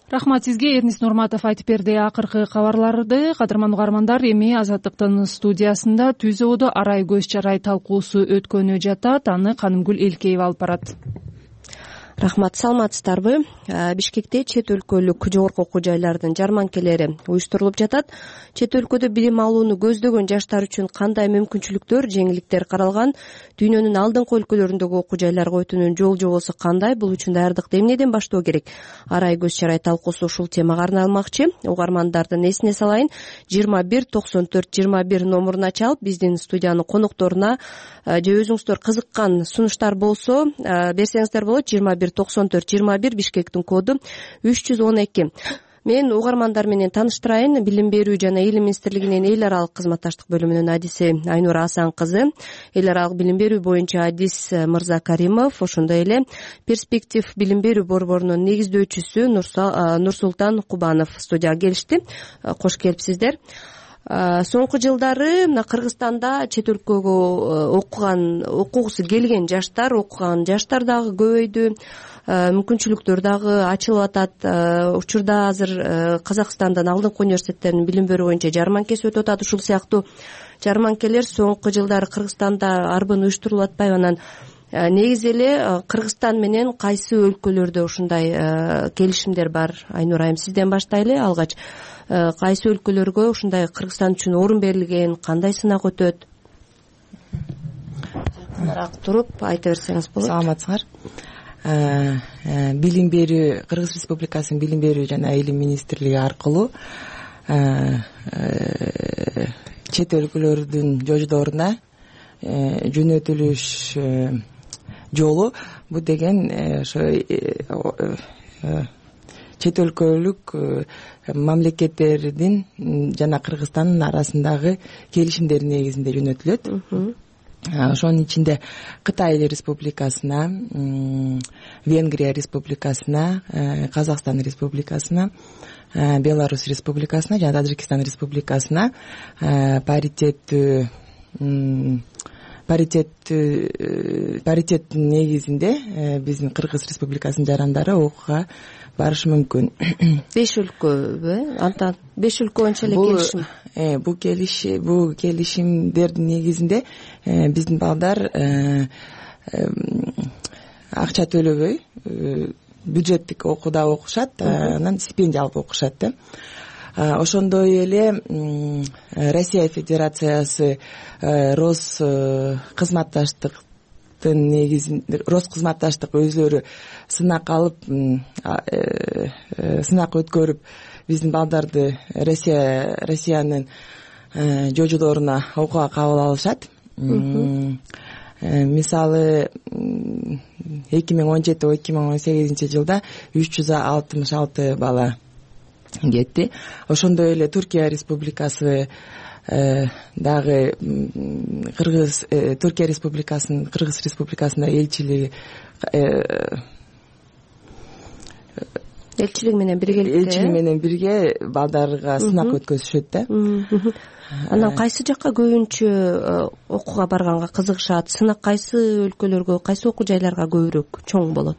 Рахмат сизге, Эрнис Нурматов айтып берди акыркы кабарларды. Кадырман угармандар, эми Азаттыктын студиясында түз заводу арай көз чарай талкуусу өткөнү жатат. Аны Канымгүл Элкеева алып барат. Рахмат, саламатсыздарбы? Бишкекте чет өлкөлүк жогорку окуу жайлардын жарманкелери уюштурулуп жатат. Чет өлкөдө билим алууну көздөгөн жаштар үчүн кандай мүмкүнчүлүктөр, жеңилдиктер каралган? Дүйнөнүн алдыңкы өлкөлөрүндөгү окуу жайларга өтүүнүн жол жобосу кандай? Бул үчүн даярдыкты эмнеден баштоо керек? Арай көз чарай талкуусу ушул темага арналмакчы. Угармандардын эсине салайын, 2194-21 номуруна чалып, биздин студиянын конокторуна же өзүңүздөр кызыккан сунуштар болсо берсеңиздер болот. 2194-21 Бишкектин коду 312. Мен угармандар менен тааныштырайын. Билим берүү жана илим министрлигинин эл аралык кызматташтык бөлүмүнүн адиси Айнура Асан кызы, эл аралык билим берүү боюнча адис Мырза Каримов, ошондой эле Перспектив билим берүү борборунун негиздөөчүсү Нурсултан Кубанов студияга келишти. Кош келипсиздер. Соңку жылдары Кыргызстанда чет өлкөгө окугусу келген жаштар, окуган жаштар дагы көбөйдү, мүмкүнчүлүктөр дагы ачылып атат. Учурда азыр Казакстандын алдыңкы университеттеринин билим берүү боюнча жарманкеси өтүп атат. Ушул сыяктуу жарманкелер соңку жылдары Кыргызстанда арбын уюштурулуп атпайбы? Анан негизи эле Кыргызстан менен кайсы өлкөлөрдө ушундай келишимдер бар? Айнура айым, сизден баштайлы. Алгач кайсы өлкөлөргө ушундай Кыргызстан үчүн орун берилген, кандай сынак өтөт? Жакыныраак туруп айта берсеңиз болот. Саламатсыңар. Билим берүү, Кыргыз Республикасынын билим берүү жана илим министрлиги аркылуу чет өлкөлөрдүн жождоруна жөнөтүлүш жолу, бул деген ошо чет өлкөлүк мамлекеттердин жана Кыргызстандын арасындагы келишимдердин негизинде жөнөтүлөт. Ошонун ичинде Кытай Республикасына, Венгрия Республикасына, Казакстан Республикасына, Беларусь Республикасына жана Таджикистан Республикасына паритеттин негизинде биздин Кыргыз Республикасынын жарандары окууга барышы мүмкүн. 5 өлкөбү? Антан 5 өлкө боюнча эле келишим. Бул келишимдердин негизинде биздин балдар акча төлөбөй бюджеттик окууда окушат, анан стипендия алып окушат да. Ошондой эле Россия Федерациясы Роскызматташтыктын негизинде Роскызматташтык өзлөрү сынак алып, сынак өткөрүп биздин балдарды Россиянын жождоруна окууга кабыл алышат. Мисалы 2017-2018 жылда 366 бала кетти. Ошондой эле Түркия Республикасы дагы Түркия Республикасынын Кыргыз Республикасында элчилиги элчилиги менен бирге балдарга сынак өткөзүшөт да. Анан кайсы жакка көбүнчө окууга барганга кызыгышат? Сынак кайсы өлкөлөргө, кайсы окуу жайларга көбүрөөк чоң болот?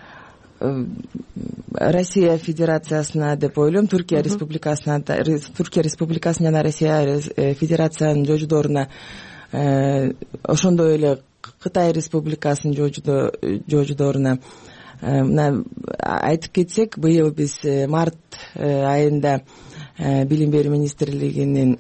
Россия Федерациясына деп ойлойм, Түркия Республикасына, Түркия Республикасынын жана Россия Федерациянын жождоруна, ошондой эле Кытай Республикасынын жождоруна. Мына айтып кетсек, быйыл биз март айында билим берүү министрлигинин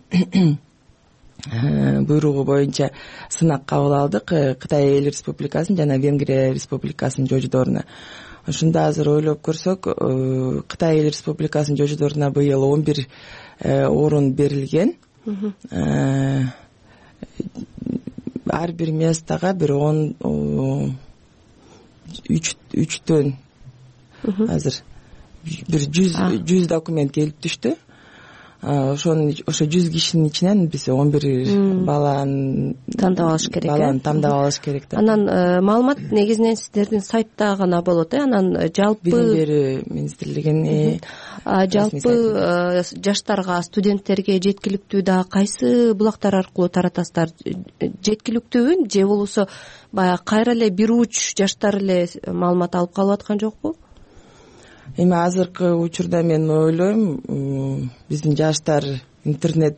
буйругу боюнча сынак кабыл алдык Кытай Эл Республикасынын жана Венгрия Республикасынын жождоруна. Ошондо азыр ойлоп көрсөк, Кытай Эл Республикасынын жождоруна быйыл 11 орун берилген. Ар бир местага бир 3төн азыр бир 100 документ келип түштү. Ошо 100 кишинин ичинен биз 11 баланы тандап алыш керек. Да. Анан маалымат негизинен сиздердин сайтта гана болот, анан жалпы билим берүү министрлигинин жалпы жаштарга, студенттерге жеткиликтүү да кайсы булактар аркылуу таратасыздар? Жеткиликтүүбү же болбосо баягы кайра эле бир уч жаштар эле маалымат алып калып аткан жокпу? эми азыркы учурда мен ойлойм биздин жаштар интернет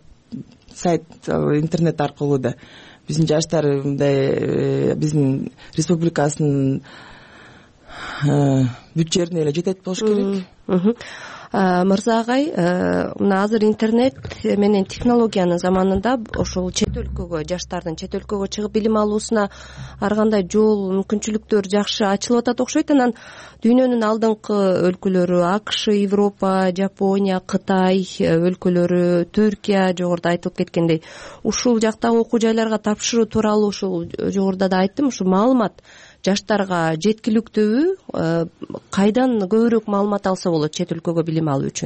аркылуу да биздин жаштар мындай биздин республикасынын бүт жерине эле жетет болуш керек. Мырза агай, мына азыр интернет менен технологиянын заманында ошол чет өлкөгө, жаштардын чет өлкөгө чыгып билим алуусуна ар кандай жол, мүмкүнчүлүктөр жакшы ачылып атат окшойт. Анан дүйнөнүн алдыңкы өлкөлөрү АКШ, Европа, Жапония, Кытай өлкөлөрү, Түркия жогоруда айтылып кеткендей, ушул жактагы окуу жайларга тапшыруу тууралуу ушул жогоруда да айттым, ушу маалымат жаштарга жеткиликтүүбү? Кайдан көбүрөөк маалымат алса болот чет өлкөгө билим алуу үчүн?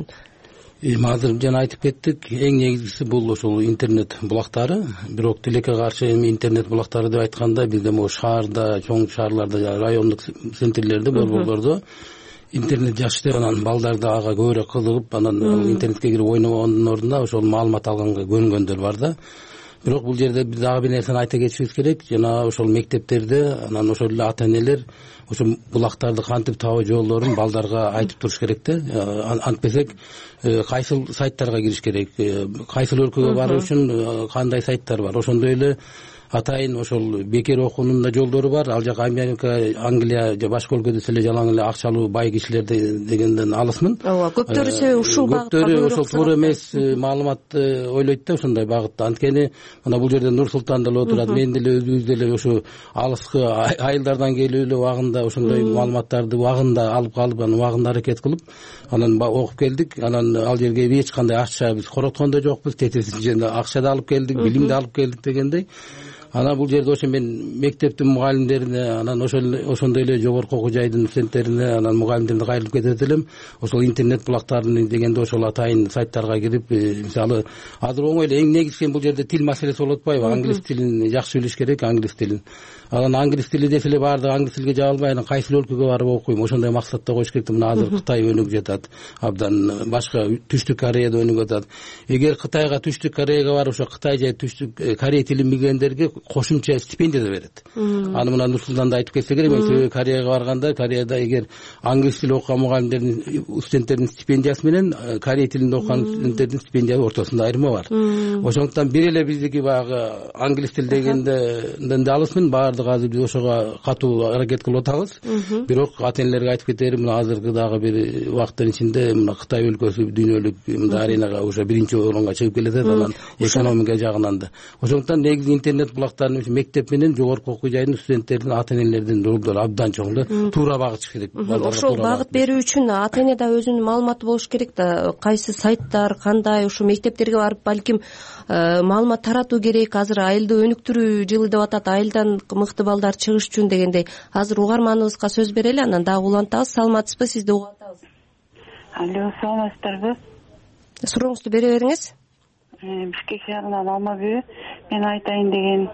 Азыр жана айтып кеттик, эң негизгиси бул ошол интернет булактары. Бирок тилекке каршы эми интернет булактары деп айтканда бизде могу шаарда, чоң шаарларда, райондук центрлерде, борборлордо интернет жакшы, анан балдар да ага көбүрөөк кызыгып, анан интернетке кирип ойногондун ордуна ошол маалымат алганга көнгөндөр бар да. Бирок бул жерде биз дагы бир нерсени айта кетишибиз керек. Жана ошол мектептерде, анан ошол эле ата-энелер ошол булактарды кантип табуу жолдорун балдарга айтып туруш керек да. Антпесек кайсыл сайттарга кириш керек, кайсыл өлкөгө баруу үчүн кандай сайттар бар. Ошондой эле атайын ошол бекер окуунун да жолдору бар. Ал жак Америка, Англия же башка өлкөдө эле жалаң эле акчалуу бай кишилер дегенден алысмын. Ооба, көптөрүсү ушул багытта көптөрү ошол туура эмес маалыматты ойлойт да ошондой багытта. Анткени мына бул жерде Нур Султан деле отурат, мен деле өзүбүз деле ошо алыскы айылдардан келип эле убагында ошондой маалыматтарды убагында алып калып, анан убагында аракет кылып, анан окуп келдик. Анан ал жерге эч кандай акча биз короткон да жокпуз, тетесинче акча да алып келдик, билим да алып келдик дегендей. Анан бул жерде ошо мен мектептин мугалимдерине, анан ошондой эле жогорку окуу жайдын студенттерине, анан мугалимдерине кайрылып кетет элем. Ошол интернет булактарын дегенде ошол атайын сайттарга кирип, мисалы азыр оңой эле эң негизги бул жерде тил маселеси болуп атпайбы? Англис тилин жакшы билиш керек, англис тилин. Анан англис тили десе эле баардыгы англис тилге жаба албай, анан кайсыл өлкөгө барып окуйм, ошондой максатта коюш керек. Мына азыр Кытай өнүгүп жатат, абдан башка Түштүк Кореяда өнүгүп атат. Эгер Кытайга, Түштүк Кореяга барып ошо Кытай же Түштүк Корей тилин билгендерге кошумча стипендия да берет. Аны мына Нур Султанда айтып кетсе керек, мен Кореяга барганда, Кореяда эгер англис тил окуган мугалимдердин, студенттердин стипендиясы менен Корей тилинде окуган студенттердин стипендиясы ортосунда айырма бар. Ошондуктан бир эле биздики баягы англис тил дегенден да алысмын. Баардык азыр биз ошого катуу аракет кылып атабыз. Бирок ата-энелерге айтып кетерим, мына азыркы дагы бир убакыттын ичинде мына Кытай өлкөсү дүйнөлүк мындай аренага уже биринчи орунга чыгып келатат, анан экономика жагынан да. Ошондуктан негизи интернет булактарын мектеп менен жогорку окуу жайдын студенттердин, ата-энелердин ролдору абдан чоң да. Туура багытыш керек. Ошол багыт берүү үчүн ата-эне да өзүнүн маалыматы болуш керек да. Кайсы сайттар, кандай, ушу мектептерге барып балким маалымат таратуу керек. Азыр айылды өнүктүрүү жылы деп атат, айылдан мыкты балдар чыгыш үчүн дегендей. Азыр угарманыбызга сөз берели, анан дагы улантабыз. Саламатсызбы, сизди угуп атабыз. Алло, саламатсыздарбы? Сурооңузду бере бериңиз. Бишкек шаарынан Алмагүл. Мен айтайын деген.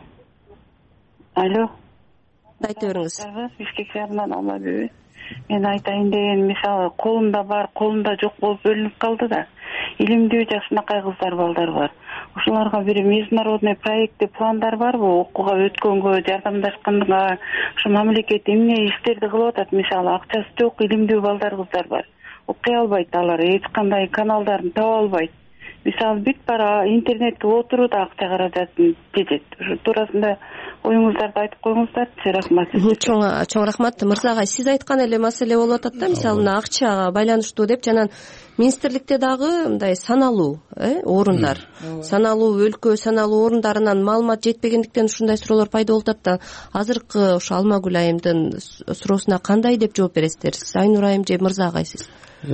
Алло. Айта бериңиз. Бишкек шаарынан Алмагүл. Мен айтайын деген, мисалы колунда бар, колунда жок болуп бөлүнүп калды да. Илимдүү жашынакай кыздар, балдар бар. Ошоларга бир международный проектте пландар барбы? Окууга өткөнгө, жардамдашканга, ушу мамлекет эмне иштерди кылып атат? Мисалы акчасы жок илимдүү балдар, кыздар бар. Окуй албайт алар, эч кандай каналдарын таба албайт. Мисалы бүт бара интернетке отуруу да акча каражатын жетет. Ушу туурасында оюңуздарды айтып коюңуздарчы. Рахмат. Чоң рахмат. Мырза агай, сиз айткан эле маселе болуп атат да, мисалы акчага байланыштуу деп, жана министрликте дагы мындай саналуу орундар, саналуу өлкө, саналуу орундарынан маалымат жетпегендиктен ушундай суроолор пайда болуп атат да. Азыркы ушу Алмагүл айымдын суроосуна кандай деп жооп бересиздер? Айнур айым же Мырза агай, сиз?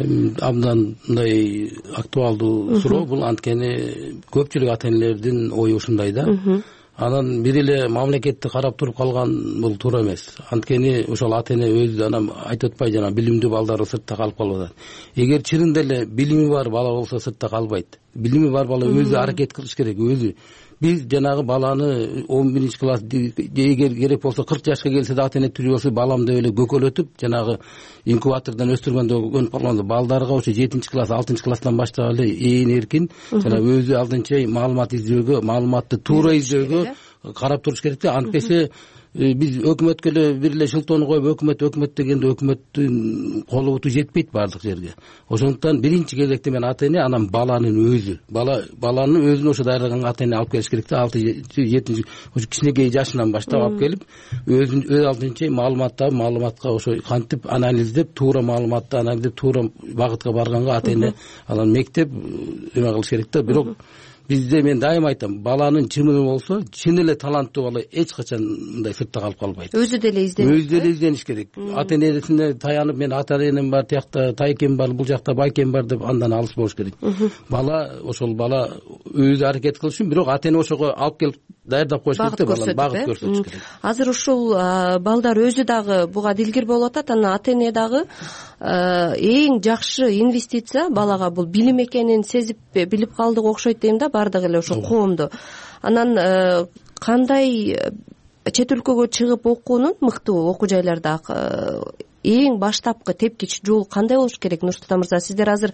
Абдан мындай актуалдуу суроо бул, анткени көпчүлүк ата-энелердин ою ушундай да. Анан бир эле мамлекетти карап туруп калган бул туура эмес. Анткени ошол ата-эне өзү анан айтып атпайбы, жана билимдүү балдары сыртта калып калып атат. Эгер чынында эле билими бар бала болсо сыртта калбайт. Билими бар бала өзү аракет кылыш керек, өзү. Биз жанагы баланы 11 класс, эгер керек болсо 40 жашка келсе да ата-эне тирүү болсо балам деп эле көкөлөтүп, жанагы инкубатордон өстүргөндө өнүп калганда балдарга ошо 7 класс, 6 класстан баштап эле ээн эркин жана өзү алдынча маалымат издөөгө, маалыматты туура издөөгө карап туруш керек да. Антесе биз өкмөткө эле бир эле шылтоону коюп өкмөт дегенде өкмөттүн колу буту жетпейт баардык жерге. Ошондуктан биринчи кезекте мен ата эне, анан баланын өзү, баланын өзүн ошо даярлаган ата эне алып келиш керек да. 6-7 кичинекей жашынан баштап алып келип, өз алдынча маалыматка ошо кантип анализдеп, туура маалыматты анализдеп, туура багытка барганга ата эне анан мектеп эме кылыш керек да. Бирок бизде мен дайыма айтам, баланын чымыны болсо, чын эле таланттуу бала эч качан мындай сыртта калып калбайт. Өзү деле издениш керек. Ата энесине таянып, мен ата энем бар, тиякта тайкем бар, бул жакта байкем бар деп андан алыс болуш керек. Бала өзү аракет кылышы, бирок ата эне ошого алып келип даярдап коюш керек да, баланы багыт көрсөтүш керек. Азыр ушул балдар өзү дагы буга дилгир болуп атат, анан ата эне дагы эң жакшы инвестиция балага бул билим экенин сезип билип калдык окшойт дейм да, баардык эле ошо коомдо. Анан кандай чет өлкөгө чыгып окуунун мыктуу окуу жайларда эң баштапкы тепкич жол кандай болуш керек? Нурсултан мырза, сиздер азыр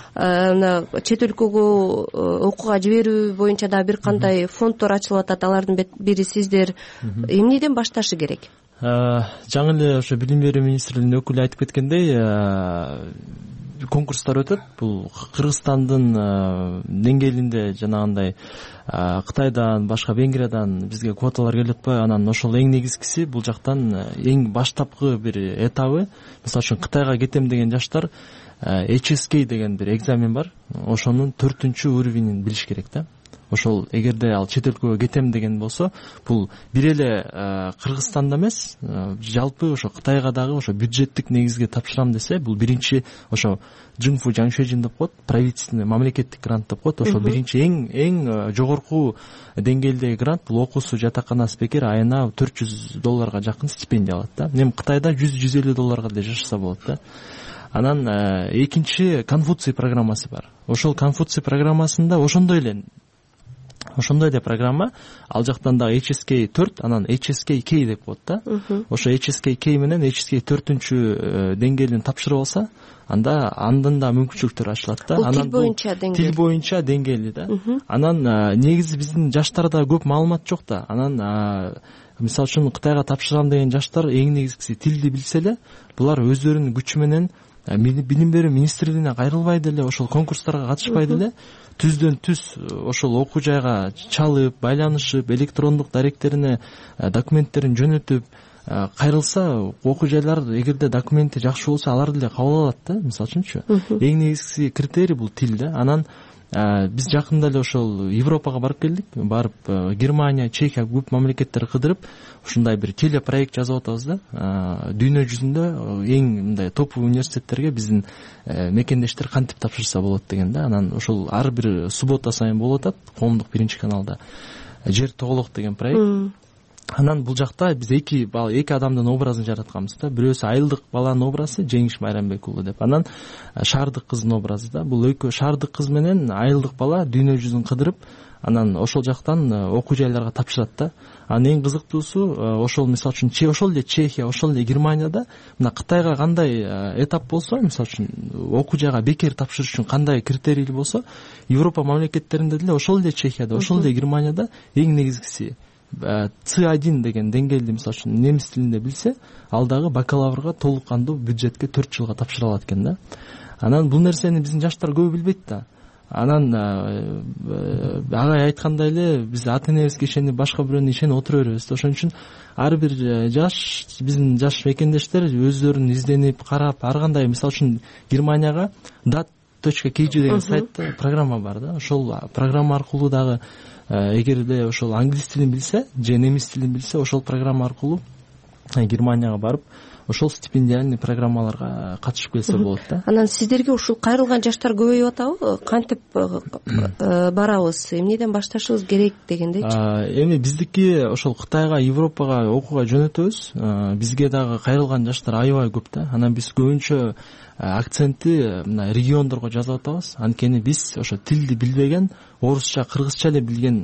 чет өлкөгө окууга жиберүү боюнча да бир кандай фонддор ачылып атат, алардын бири сиздер. Эмнеден башташы керек? Жаңы эле ошо билим берүү министрлигинин өкүлү айтып кеткендей, конкурстар өтөт. Бул Кыргызстандын деңгээлинде жанагындай Кытайдан, башка Венгриядан бизге квоталар келип атпайбы? Анан ошол эң негизгиси бул жактан эң баштапкы бир этабы. Мисалы үчүн Кытайга кетем деген жаштар HSK деген бир экзамен бар. Ошонун 4-уровенин билиш керек да. Ошол эгерде ал чет өлкөгө кетем деген болсо, бул бир эле Кыргызстанда эмес, жалпы ошо Кытайга дагы ошо бюджеттик негизге тапшырам десе, бул биринчи ошо Жыңфу Жаңшежин деп коет, правительственный мамлекеттик грант деп коет. Ошол биринчи эң жогорку деңгээлдеги грант. Бул окуусу жатаканасы бекер айына $400 жакын стипендия алат да. Эми Кытайда $100-150 деле жашаса болот да. Анан экинчи Конфуций программасы бар. Ошол Конфуций программасында ошондой эле программа, ал жактан дагы HSK 4, анан HSK K деп коет да. Ошо HSK K менен HSK 4-үнчү деңгээлин тапшырып алса, андан да мүмкүнчүлүктөр ачылат да. Анан тил боюнча деңгээли да. Анан негизи биздин жаштарда көп маалымат жок да. Анан мисалы үчүн Кытайга тапшырам деген жаштар эң негизгиси тилди билсе эле, булар өздөрүнүн күчү менен билим берүү министрлигине кайрылбай деле, ошол конкурстарга катышпай деле, түздөн түз ошол окуу жайга чалып, байланышып, электрондук даректерине документтерин жөнөтүп кайрылса, окуу жайлар эгерде документи жакшы болсо, алар деле кабыл алат да. Мисалы үчүнчү, эң негизги критерий бул тил да. Анан биз жакында эле ошол Европага барып келдик. Барып Германия, Чехия көп мамлекеттерди кыдырып, ушундай бир телепроект жазып атабыз да. Дүйнө жүзүндө эң мындай топовый университеттерге биздин мекендештер кантип тапшырса болот деген да. Анан ошол ар бир суббота сайын болуп атат коомдук биринчи каналда. Жер тоголок деген проект. Анан бул жакта биз эки адамдын образын жаратканбыз да. Бирөөсү айылдык баланын образы Жеңиш Майрамбек уулу деп. Анан шаардык кыздын образы да. Бул экөө шаардык кыз менен айылдык бала дүйнө жүзүн кыдырып, анан ошол жактан окуу жайларга тапшырат да. Анан эң кызыктуусу, ошол мисалы үчүн ошол эле Чехия, ошол эле Германияда мына Кытайга кандай этап болсо, мисалы үчүн окуу жайга бекер тапшырыш үчүн кандай критерий болсо, Европа мамлекеттеринде деле ошол эле Чехияда, ошол эле Германияда эң негизгиси C1 деген деңгээлди мисалы үчүн немис тилинде билсе, ал дагы бакалаврга толук кандуу бюджетке 4 жылга тапшыра алат экен да. Анан бул нерсени биздин жаштар көбү билбейт да. Анан агай айткандай эле биз ата энебизге ишенип башка бирөөнү ишенип отура беребиз да. Ошон үчүн ар бир биздин жаш мекендештер өздөрүн изденип карап, ар кандай мисалы үчүн Германияга dat.kg деген сайтта программа бар да. Ошол программа аркылуу дагы эгерде ошол англис тилин билсе же немис тилин билсе, ошол программа аркылуу Германияга барып, ошол стипендиальный программаларга катышып келсе болот да. Анан сиздерге ушул кайрылган жаштар көбөйүп атабы? Кантип барабыз? Эмнеден башташыбыз керек дегендейчи? Эми биздики ошол Кытайга, Европага окууга жөнөтөбүз. Бизге дагы кайрылган жаштар аябай көп да. Анан биз көбүнчө акцентти мына региондорго жазып атабыз. Анткени биз ошо тилди билбеген, орусча, кыргызча эле билген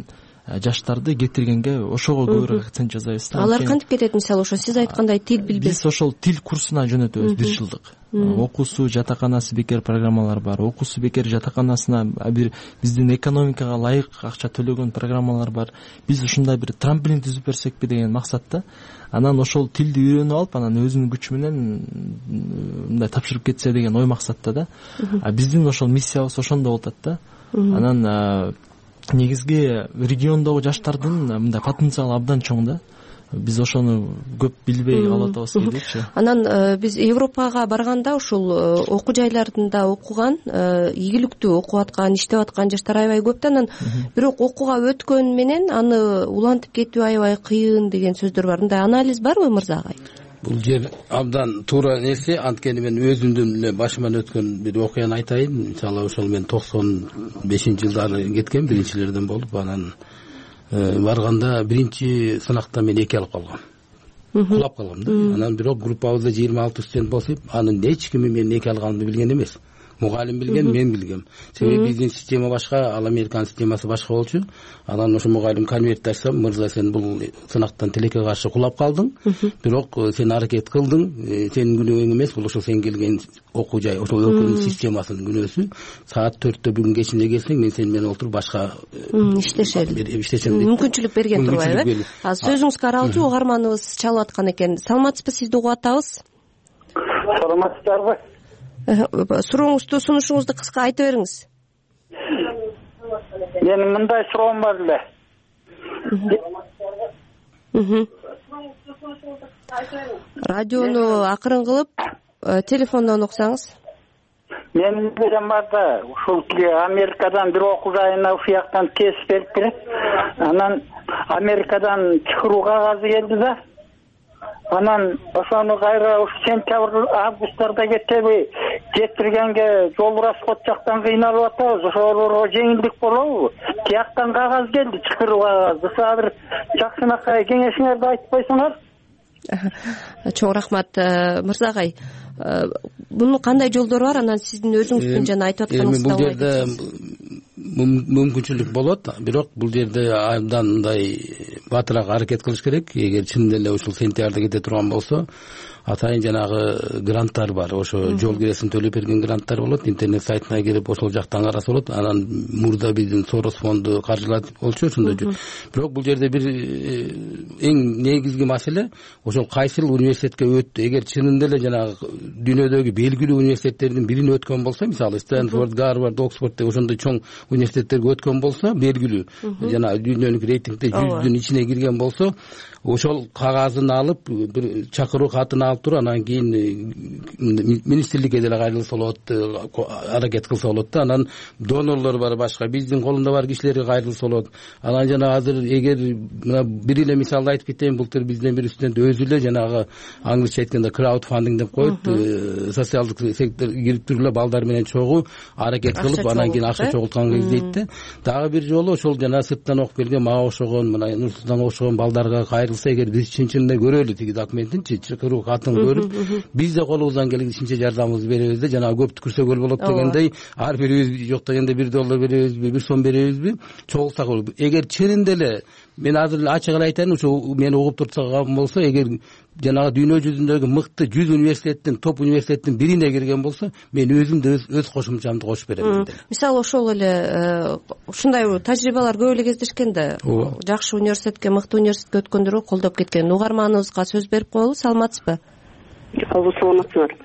жаштарды кетиргенге ошого көбүрөөк акцент жасайбыз да. Алар кантип кетет? Мисалы ошо сиз айткандай тил билбей. Биз ошол тил курсуна жөнөтөбүз 1 жылдык. Окуусу жатаканасы бекер программалар бар. Окуусу бекер жатаканасына бир биздин экономикага ылайык акча төлөгөн программалар бар. Биз ушундай бир трамплин түзүп берсекпи деген максатта. Анан ошол тилди үйрөнүп алып, анан өзүнүн күчү менен мындай тапшырып кетсе деген ой максатта да. Биздин ошол миссиябыз ошондо болуп атат да. Анан негизги региондогу жаштардын мындай потенциалы абдан чоң да. Биз ошону көп билбей калып атабыз кейдечи. Анан биз Европага барганда ушул окуу жайларында окуган, ийгиликтүү окуп аткан, иштеп аткан жаштар аябай көп да. Анан бирок окууга өткөн менен аны улантып кетүү аябай кыйын деген сөздөр бар. Мындай анализ барбы мырза агай? Бул жер абдан туура нерсе. Анткени мен өзүмдүн эле башыман өткөн бир окуяны айтайын. Мисалы ошол мен 95-жылдары кеткен, биринчилерден болуп, анан барганда биринчи сынакта мен 2 алып калгам. Кулап калгам да. Анан бирок группабызда 26 студент болуп, анын эч кими мен 2 алганымды билген эмес. Мугалим билген, мен билгем. Себеби биздин система башка, ал Американын системасы башка болчу. Анан ошо мугалим конверт ачсам, мырза сен бул сынактан тилекке каршы кулап калдың, бирок сен аракет кылдың, сенин күнөөң эмес, бул ошо сен келген окуу жай, ошо өлкөнүн системасынын күнөөсү. Саат 4-тө бүгүн кечинде келсең, мен сен менен отуруп башка иштешем. Мүмкүнчүлүк берген турбайбы? Сөзүңүзгө аралчу угарманыбыз чалып аткан экен. Саламатсызбы, сизди угуп атабыз. Саламатсыздарбы? Сурооңузду, сунушуңузду кыска айта бериңиз. Менин мындай суроом бар эле. Радиону акырын кылып, телефондон уксаңыз. Менин берем бар да, ушул Америкадан бир окуу жайына ушуяктан тест берип келет. Анан Америкадан чыкыруу кагазы келди да. Анан ошону кайра ушу сентябрь, августтарда кетеби, жетиргенге жол расход жактан кыйналып атабыз. Ошолорго жеңилдик болобу? Тияктан кагаз келди, чыкыруу кагазы. Ошо бир жакшынакай кеңешиңерди айтып койсоңор. Чоң рахмат, мырза агай. Мунун кандай жолдору бар? Анан сиздин өзүңүздүн жана айтып атканыңызды бул жерде мүмкүнчүлүк болот, бирок бул жерде абдан мындай батыраак аракет кылыш керек. Эгер чынында эле ушул сентябрда кете турган болсо, атайын жанагы гранттар бар. Ошо жол киресин төлөп берген гранттар болот. Интернет сайтына кирип ошол жактан караса болот. Анан мурда биздин Сорос фонду каржылатып болчу, ошондой. Бирок бул жерде бир эң негизги маселе ошол кайсыл университетке өттү. Эгер чынында эле жанагы дүйнөдөгү белгилүү университеттердин бирин өткөн болсо, мисалы Стэнфорд, Гарвард, Оксфорд деп ошондой чоң университеттерге өткөн болсо, белгилүү жана дүйнөлүк рейтингде 100дүн ичине кирген болсо, ошол кагазын алып, бир чакыруу катын алып туруп, анан кийин министрликке деле кайрылса болот, аракет кылса болот да. Анан донорлор бар башка, биздин колунда бар кишилерге кайрылса болот. Анан жана азыр эгер мына бир эле мисалды айтып кетейин, былтыр бизден бир студент өзү эле жанагы англисче айтканда краудфандинг деп коет, социалдык сектор кирип туруп эле балдар менен чогуу аракет кылып, анан кийин акча чогултканга издейт да. Дагы бир жолу ошол жана сырттан окуп келген, мага окшогон, мына Нурсултанга окшогон балдарга кайрылса, эгер биз чын-чынында көрөлү тиги документинчи, чакыруу катын көрүп, биз да колубуздан келишинче жардамыбызды беребиз да. Жана көп түкүрсөгөл болот дегендей, ар бирибиз жок дегенде $1 беребизби, 1 сом беребизби, чогулсак болот. Эгер чынында эле мен азыр эле ачык эле айтайын, ошо мени угуп турсаган болсо, эгер жанагы дүйнө жүзүндөгү мыкты 100 университеттин, топ университеттин бирине кирген болсо, мен өзүм да өз кошумчамды кошуп берем. Мисалы ошол эле ушундай тажрыйбалар көп эле кездешкен да. Жакшы университетке, мыкты университетке өткөндөргө колдоп кеткен. Угарманыбызга сөз берип коелу. Саламатсызбы? Алло, саламатсыздар.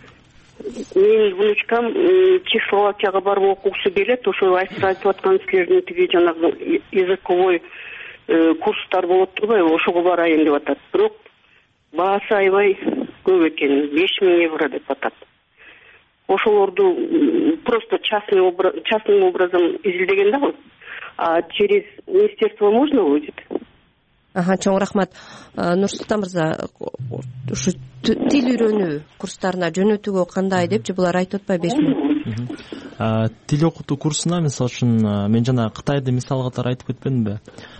Менин внучкам Чехословакияга барып окугусу келет. Ошо айтып аткан силердин тиги жанагы языковой курстар болот турбайбы? Ошого барайын деп атат. Бирок баасы аябай көп экен, 5000 евро деп атат. Ошолорду просто частным образом изилдеген да. А через министерство можно будет? Чоң рахмат. Нурсултан мырза, ушу тил үйрөнүү курстарына жөнөтүүгө кандай деп же булар айтып атпайбы 5000? тил окутуу курсуна мисалы үчүн мен жана Кытайды мисал катары айтып кетпедимби?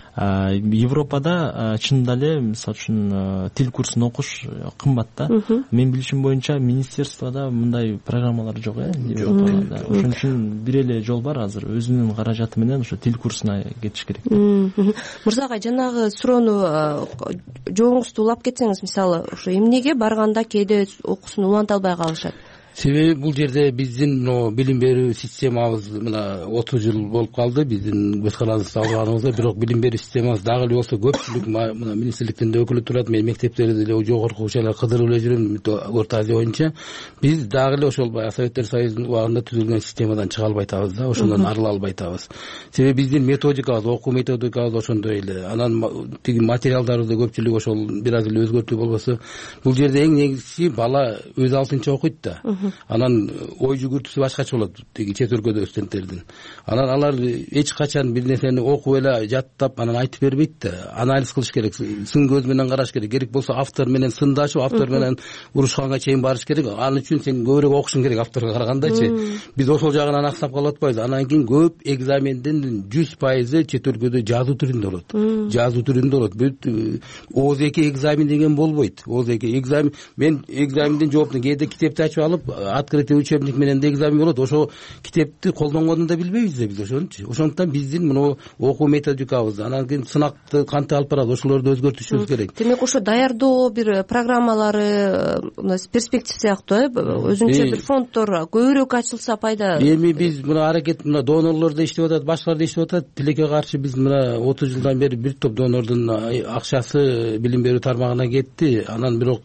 Европада чынында эле мисалы үчүн тил курсун окуш кымбат да. Мен билишим боюнча министерствода мындай программалар жок Европада. Ошон үчүн бир эле жол бар азыр, өзүнүн каражаты менен ошо тил курсуна кетиш керек. Мырза агай, жанагы суроону жооңузду улап кетсеңиз, мисалы ошо эмнеге барганда кээде окуусун уланта албай калышат? Себеби бул жерде биздин билим берүү системабыз мына 30 жыл болуп калды биздин көз карандыбызды алганыбызда, бирок билим берүү системабыз дагы эле болсо көпчүлүк мына министрликтен да өкүлү турат, мен мектептерде деле жогорку учурлар кыдырып эле жүрөм Орто Азия боюнча. Биз дагы эле ошол Советтер Союзунун убагында түзүлгөн системадан чыга албай атабыз да, ошондон арыла албай атабыз. Себеби биздин методикабыз, окуу методикабыз ошондой эле. Анан тиги материалдарыбызды көпчүлүк ошол бир аз эле өзгөртүү болбосо, бул жерде эң негизгиси бала өз алдынча окуйт да. Анан ой жүгүртүүсү башкача болот тиги чет өлкөдө студенттердин. Анан алар эч качан бир нерсени окуп эле жаттап анан айтып бербейт да. Анализ кылыш керек, сын көз менен караш керек. Керек болсо автор менен сындашып, автор менен урушканга чейин барыш керек. Ал үчүн сен көбүрөөк окушуң керек авторго карагандачы. Биз ошол жагынан аксап калып атпайбыз. Анан кийин көп экзамендин 100% чет өлкөдө жазуу түрүндө болот. Жазуу түрүндө болот. Бүт ооз-2 экзамен деген болбойт. ооз-2 экзамен, мен экзамендин жооптун кээде китепти ачып алып открытый учебник менен да экзамен болот. Ошо китепти колдонгонун да билбейбиз да биз ошончу. Ошондуктан биздин мына окуу методикабыз, анан кийин сынакты кантип алып барат, ошолорду өзгөртүшүбүз керек. Демек ошо даярдоо бир программалары, перспектив сыяктуу өзүнчө бир фонддор көбүрөөк ачылса пайда. Эми биз мына аракет, мына донорлор да иштеп атат, башкалар да иштеп атат. Тилекке каршы биз мына 30 жылдан бери бир топ донордун акчасы билим берүү тармагына кетти. Анан бирок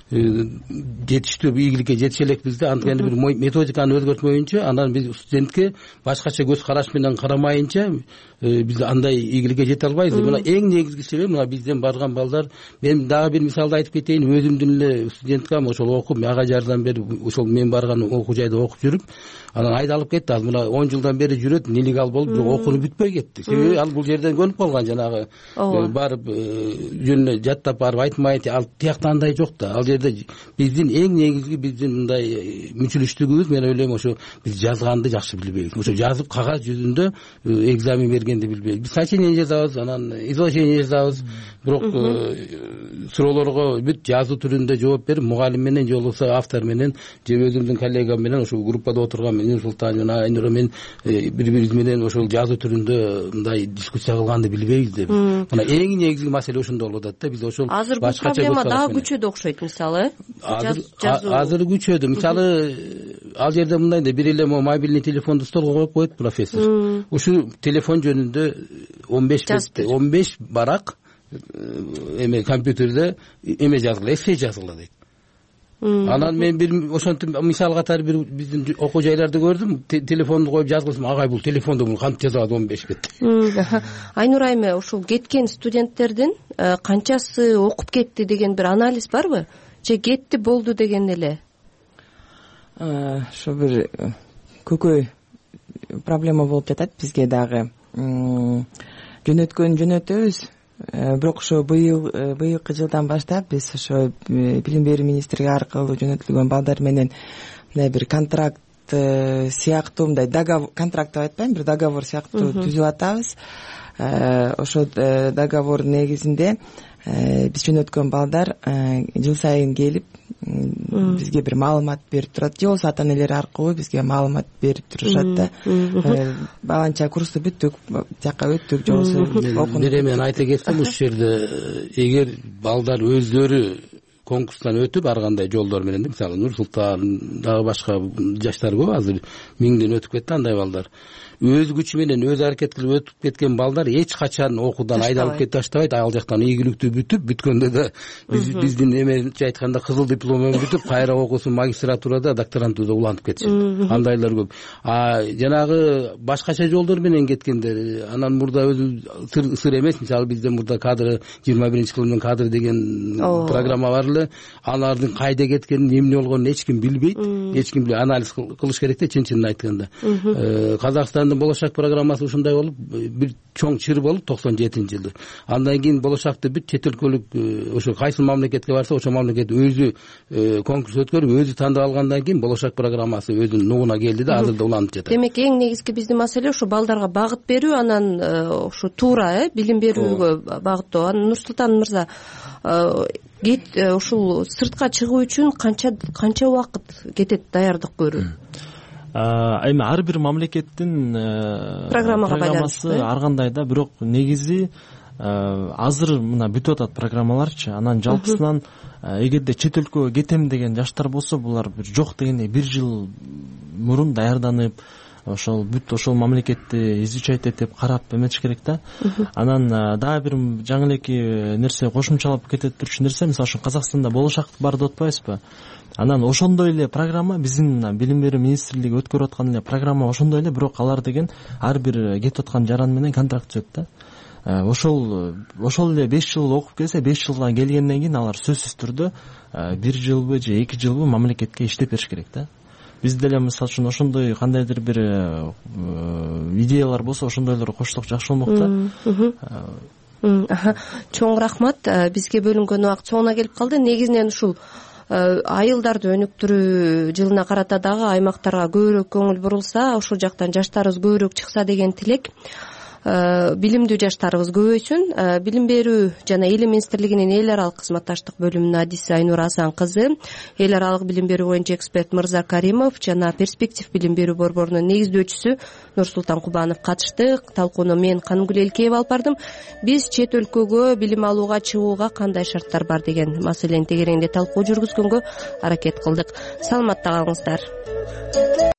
жетиштүү ийгиликке жетише элекпиз да. Анткени бир методиканы өзгөртмөйүнчө, анан биз студентке башкача көз караш менен карамайынча биз андай ийгиликке жете албайбыз. Мына эң негизги себеп мына бизден барган балдар, мен дагы бир мисалды айтып кетейин. Өзүмдүн эле студенткам ошол окуп, ага жардан бери ошол мен барган окуу жайда окуп жүрүп, анан айдалып кетти. Ал мына 10 жылдан бери жүрөт, нелегал болуп, бирок окууну бүтпөй кетти. Себеби ал бул жерден көнүп калган, жанагы барып жөнүнө жаттап барып айтмайт. Ал тиякта андай жок да. Ал жерде биздин эң негизги биздин мындай мүчүлүштүгүбүз, мен ойлойм, ошо биз жазганды жакшы билбейбиз. Ошо жазып кагаз жүзүндө экзамен бергенди билбейбиз. Биз сочинение жазабыз, анан изложение жазабыз, бирок суроолорго бүт жазуу түрүндө жооп берип, мугалим менен же болбосо автор менен же өзүмдүн коллегам менен ошо группада отурган мен Нурсултан жана Айнура мен бири-бирибиз менен ошол жазуу түрүндө мындай дискуссия кылганды билбейбиз деп. Мына эң негизги маселе ошондо болуп атат да. Биз ошол азыр бул проблема дагы күчөдү окшойт, мисалы. Азыр күчөдү. Мисалы ал жерде мындай да, бир эле мобильный телефонду столго коюп коет профессор. Ушу телефон жөнүндө 15 барак эме компьютерде эме жазгыла, эссе жазгыла дейт. Анан мен бир ошентип мисал катары бир биздин окуу жайларды көрдүм. Телефонду коюп жазгылсам, агай бул телефондо муну кантип жаза алат 15 бет. Айнура айме, ушул кеткен студенттердин канчасы окуп кетти деген бир анализ барбы? Же кетти болду деген эле? Ошо бир көкөй проблема болуп жатат бизге дагы. Жөнөтөбүз. Бирок ошо быйылкы жылдан баштап биз ошо билим берүү министрлиги аркылуу жөнөтүлгөн балдар менен мындай бир контракт сыяктуу, мындай договор, контракт деп айтпайм, бир договор сыяктуу түзүп атабыз. Ошо договор негизинде биз жөнөткөн балдар жыл сайын келип бизге бир маалымат берип турат, же болбосо ата энелери аркылуу бизге маалымат берип турушат да. Баланча курсту бүттүк, жакка өттүк, же болбосо окундук. Бир эме айта кетсем, ушул жерде эгер балдар өздөрү конкурстан өтүп ар кандай жолдор менен, мисалы Нурсултан дагы башка жаштар көп, азыр 1000ден өтүп кетти андай балдар. Өз күчү менен өз аракет кылып өтүп кеткен балдар эч качан окуудан айдалып кетип таштабайт. Ал жактан ийгиликтүү бүтүп, бүткөндө да биздин эмечи айтканда кызыл диплом менен бүтүп, кайра окуусун магистратурада, докторантурада улантып кетишет. Андайлар көп. Жанагы башкача жолдор менен кеткендер, анан мурда өзү сыр эмес, мисалы бизден мурда кадр 21-кылымдын кадр деген программа бар эле. деле алардын кайда кеткенин эмне болгонун эч ким билбейт, эч ким анализ кылыш керек да, чын айтканда. Казакстандын болочак программасы ушундай болуп, бир чоң чыр болуп 97-жылы. Андан кийин болочакты бүт чет өлкөлүк ошо кайсы мамлекетке барса, ошол мамлекет өзү конкурс өткөрүп, өзү тандап алгандан кийин болочак программасы өзүнүн нугуна келди да, азыр да уланып жатат. Демек, эң негизги биздин маселе ошо балдарга багыт берүү, анан ошо туура билим берүүгө багыттоо. Анан Нурсултан мырза, ушул сыртка чыгуу үчүн канча убакыт кетет даярдык көрүү? Эми ар бир мамлекеттин программасы ар кандай да, бирок негизи азыр мына бүтүп атат программаларчы. Анан жалпысынан эгерде чет өлкөгө кетем деген жаштар болсо, булар бир жок дегенде 1 жыл мурун даярданып, ошол бүт ошол мамлекетти изучать этип карап эметиш керек да. Анан дагы бир жаңы элеки нерсе кошумчалап кетет турчу нерсе, мисалы үчүн Казакстанда болочак бар деп атпайбызбы? Анан ошондой эле программа биздин билим берүү министрлиги өткөрүп аткан эле программа ошондой эле, бирок алар деген ар бир кетип аткан жаран менен контракт түзөт да. Ошол эле 5 жыл окуп келсе, 5 жылдан келгенден кийин алар сөзсүз түрдө 1 жылбы же 2 жылбы мамлекетке иштеп бериш керек да. Бизде деле мисалы үчүн ошондой кандайдыр бир идеялар болсо, ошондойлор кошсок жакшы болмок да. Чоң рахмат. Бизге бөлүнгөн убакыт соңуна келип калды. Негизинен ушул айылдарды өнүктүрүү жылына карата дагы аймактарга көбүрөөк көңүл бурулса, ошол жактан жаштарыбыз көбүрөөк чыкса деген тилек. Билимдүү жаштарыбыз көбөйсүн. Билим берүү жана Элим министрлигинин эл аралык кызматташтык бөлүмүнүн адиси Айнура Асан кызы, эл аралык билим берүү боюнча эксперт Мырза Каримов жана Перспектив билим берүү борборунун негиздөөчүсү Нурсултан Кубанов катышты. Талкууну мен Канымгүл Элкеева алып бардым. Биз чет өлкөгө билим алууга чыгууга кандай шарттар бар деген маселени тегереңде талкуу жүргүзгөнгө аракет кылдык. Саламатта калыңыздар.